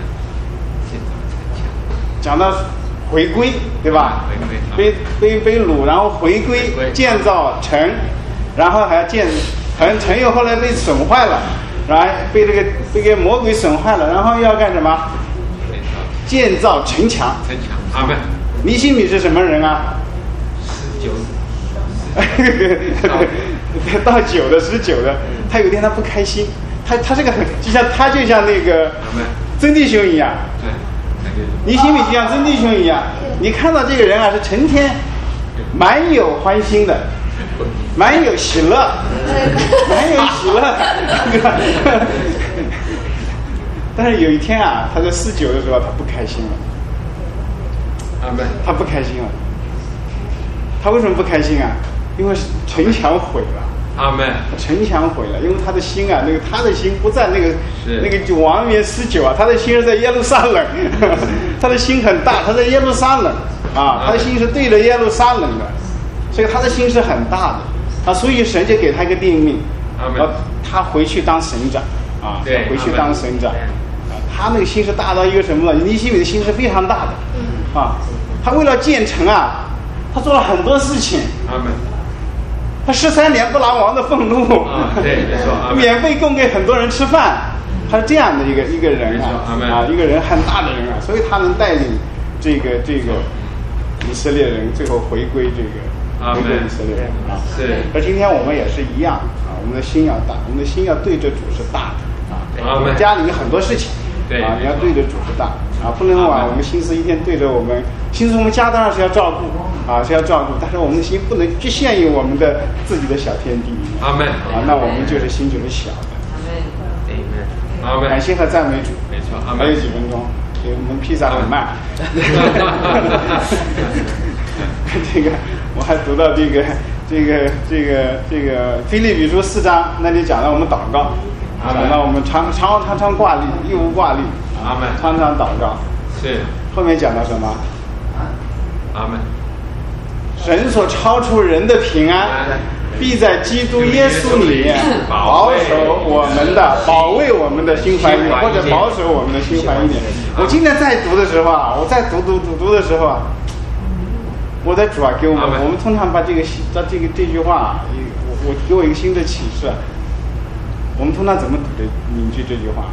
讲到回归，对吧？被掳，然后回归建造城，然后还要城又后来被损坏了，然后被这个魔鬼损坏了，然后又要干什么？建造城墙。 阿门。 尼希米是什么人到9的19的，他有一天他不开心，他这个就像那个曾弟兄一样，尼希米就像曾弟兄一样，你看到这个人是成天满有欢心的，满有喜乐，但是有一天他在49的时候他不开心了。他不开心了。他为什么不开心因为城墙毁了。 阿门。 城墙毁了，因为他的心他的心不在那个王园49他的心是在耶路撒冷，他的心很大，他在耶路撒冷他的心是对着耶路撒冷的，所以他的心是很大的所以神就给他一个定命，他回去当省长回去当省长他那个心是大到一个什么呢？尼希米的心是非常大的他为了建城他做了很多事情。 他13年不拿王的俸禄， 对，没错， 免费供给很多人吃饭，他是这样的一个人啊，一个人很大的人啊，所以他能带领这个以色列人最后回归以色列人啊。 是。 而今天我们也是一样啊，我们的心要大，我们的心要对着主是大的啊。家里有很多事情， 对啊，你要对着主是大啊，不能把我们心思一天对着我们。心思我们家当然是要照顾啊，是要照顾，但是我们的心不能局限于我们的自己的小天地里面。 阿门。 啊，那我们就是心就是小的。 阿门。 感谢和赞美主。 没错。 还有几分钟，我们披萨很慢。这个我还读到这个腓立比书4章，那里讲到我们祷告，讲到我们常挂虑，一无挂虑。 阿门。 常常祷告。 是。 后面讲到什么？ 阿门。 神所超出人的平安，必在基督耶稣里面保卫我们的心怀意念，或者保守我们的心怀意念。我今天在读的时候啊，我在读的时候啊，我的主啊，给我们通常把这句话，我给我一个新的启示。我们通常怎么读的凝聚这句话？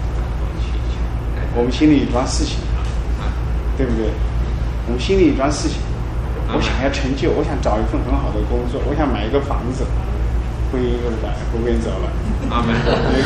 我们心里有桩事情，对不对？我们心里有桩事情，我想要成就，我想找一份很好的工作，我想买一个房子，婚姻又来，婚姻走了， 阿门。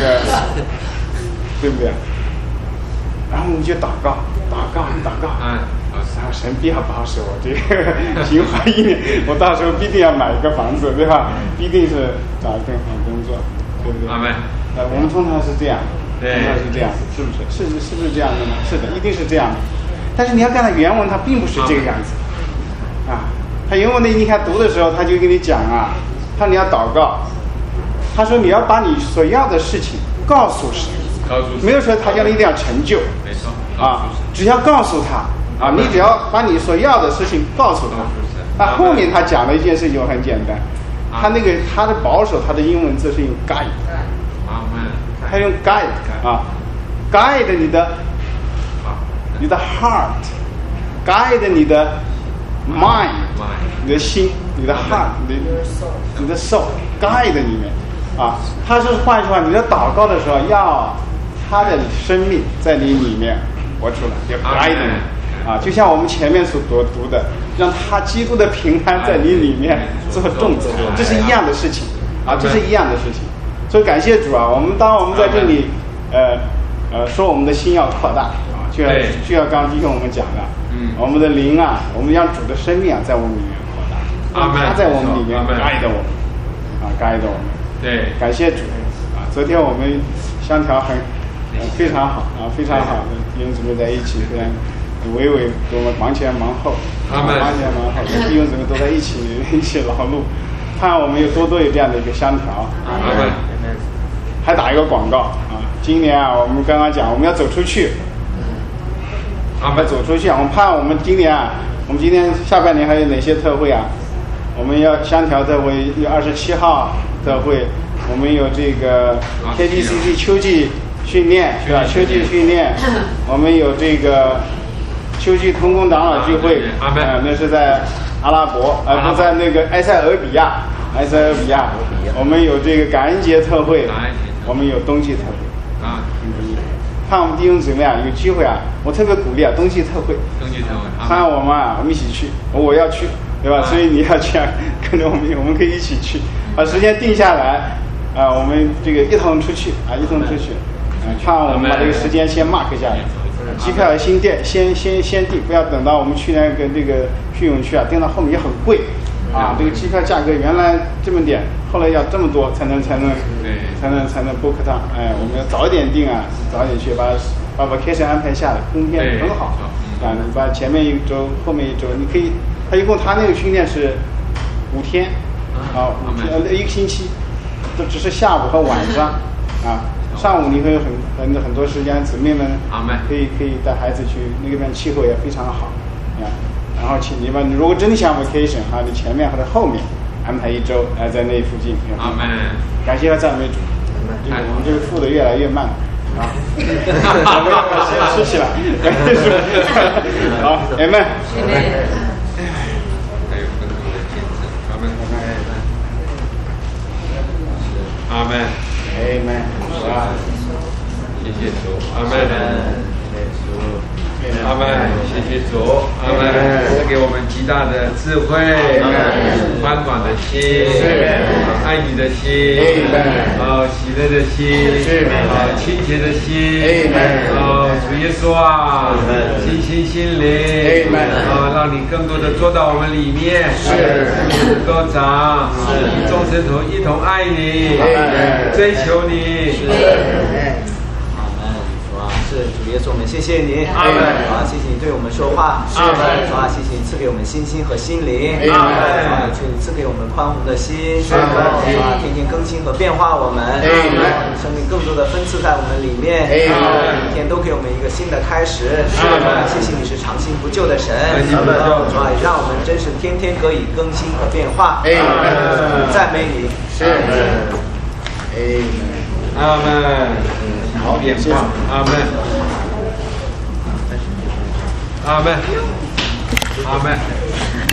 对不对？然后我们就祷告，然后神必要保守我这个心怀意念，我到时候必定要买一个房子，对吧？必定是找一份好工作，对不对？ 阿门。 我们通常是这样， 对， 通常是这样，是不是？是不是这样的呢？是的，一定是这样的。但是你要看到原文，它并不是这个样子啊。他原文的你看读的时候，他就跟你讲啊，他说你要祷告，他说你要把你所要的事情告诉神，没有说他叫你一定要成就， 没错啊，只要告诉他啊，你只要把你所要的事情告诉他。那后面他讲的一件事情很简单，他的保守，他的英文字是用 guide， 他用 guide 啊 ，guide 你的 heart，guide 你的 mind， 你的心，你的 heart， 你的 soul，guide 里面啊，他是换句话，你在祷告的时候要他的生命在你里面活出来，要 guide 你啊，就像我们前面所读的，让他基督的平安在你里面做种子，这是一样的事情啊，这是一样的事情。所以感谢主啊，我们在这里说我们的心要扩大啊，就要刚弟兄我们讲的，我们的灵啊，我们让主的生命啊在我们里面扩大，他在我们里面guide我们啊，guide我们。 对， 感谢主啊！昨天我们相调非常好啊，非常好的弟兄姊妹在一起，非常伟给我们忙前忙后，忙前忙后，弟兄姊妹都在一起劳碌，盼我们有多有这样的一个相调。还打一个广告啊！今年啊，我们刚刚讲我们要走出去，我们走出去啊！我们盼我们今年啊，我们今天下半年还有哪些特会啊？我们要相调特会，有27号特会，我们有这个 KGCC 秋季训练，是吧？秋季训练，我们有这个秋季同工长老聚会，那是在阿拉伯，不在那个埃塞俄比亚，我们有这个感恩节特会，我们有冬季特会啊。盼我们弟兄姊妹啊，有机会啊，我特别鼓励啊，冬季特会，盼我们啊，我们一起去，我要去。对吧？所以你要去跟着我们可以一起去，把时间定下来，啊，我们这个一同出去，看我们把这个时间先 mark 下来，机票先订，不要等到我们去年跟这个去永去啊，订到后面也很贵，啊，这个机票价格原来这么点，后来要这么多才能 book 到，哎，我们要早一点订啊，早一点去把 vacation 安排下来，冬天很好，啊，你把前面一周，后面一周，你可以。他一共他那个训练是5天，啊，5天1个星期，都只是下午和晚上，啊，上午你会有很多时间，姊妹们可以带孩子去那边，气候也非常好，啊，然后请你们如果真的想 vacation 啊，你前面或者后面安排1周，在那附近，感谢和赞美主，我们这个付的越来越慢。啊，先吃起来，感谢主，好，amen。 谢谢主，阿门。阿门，谢谢主，阿门，赐给我们极大的智慧，宽广的心，爱你的心，喜乐的心，亲切的心，主耶稣啊，心心心灵，让你更多的做到我们里面，能够长，众生同一同爱你，追求你。 是主耶稣，我们谢谢你，阿门。啊，谢谢你对我们说话，阿门。啊，谢谢你赐给我们信心和心灵，阿门。啊，求你赐给我们宽宏的心，啊，天天更新和变化我们，阿门。生命更多的分赐在我们里面，每天都给我们一个新的开始，阿门。谢谢你是长新不旧的神，阿门。啊，让我们真是天天可以更新和变化，阿门。赞美你，是， 阿门。好变化，阿门，阿门，阿门。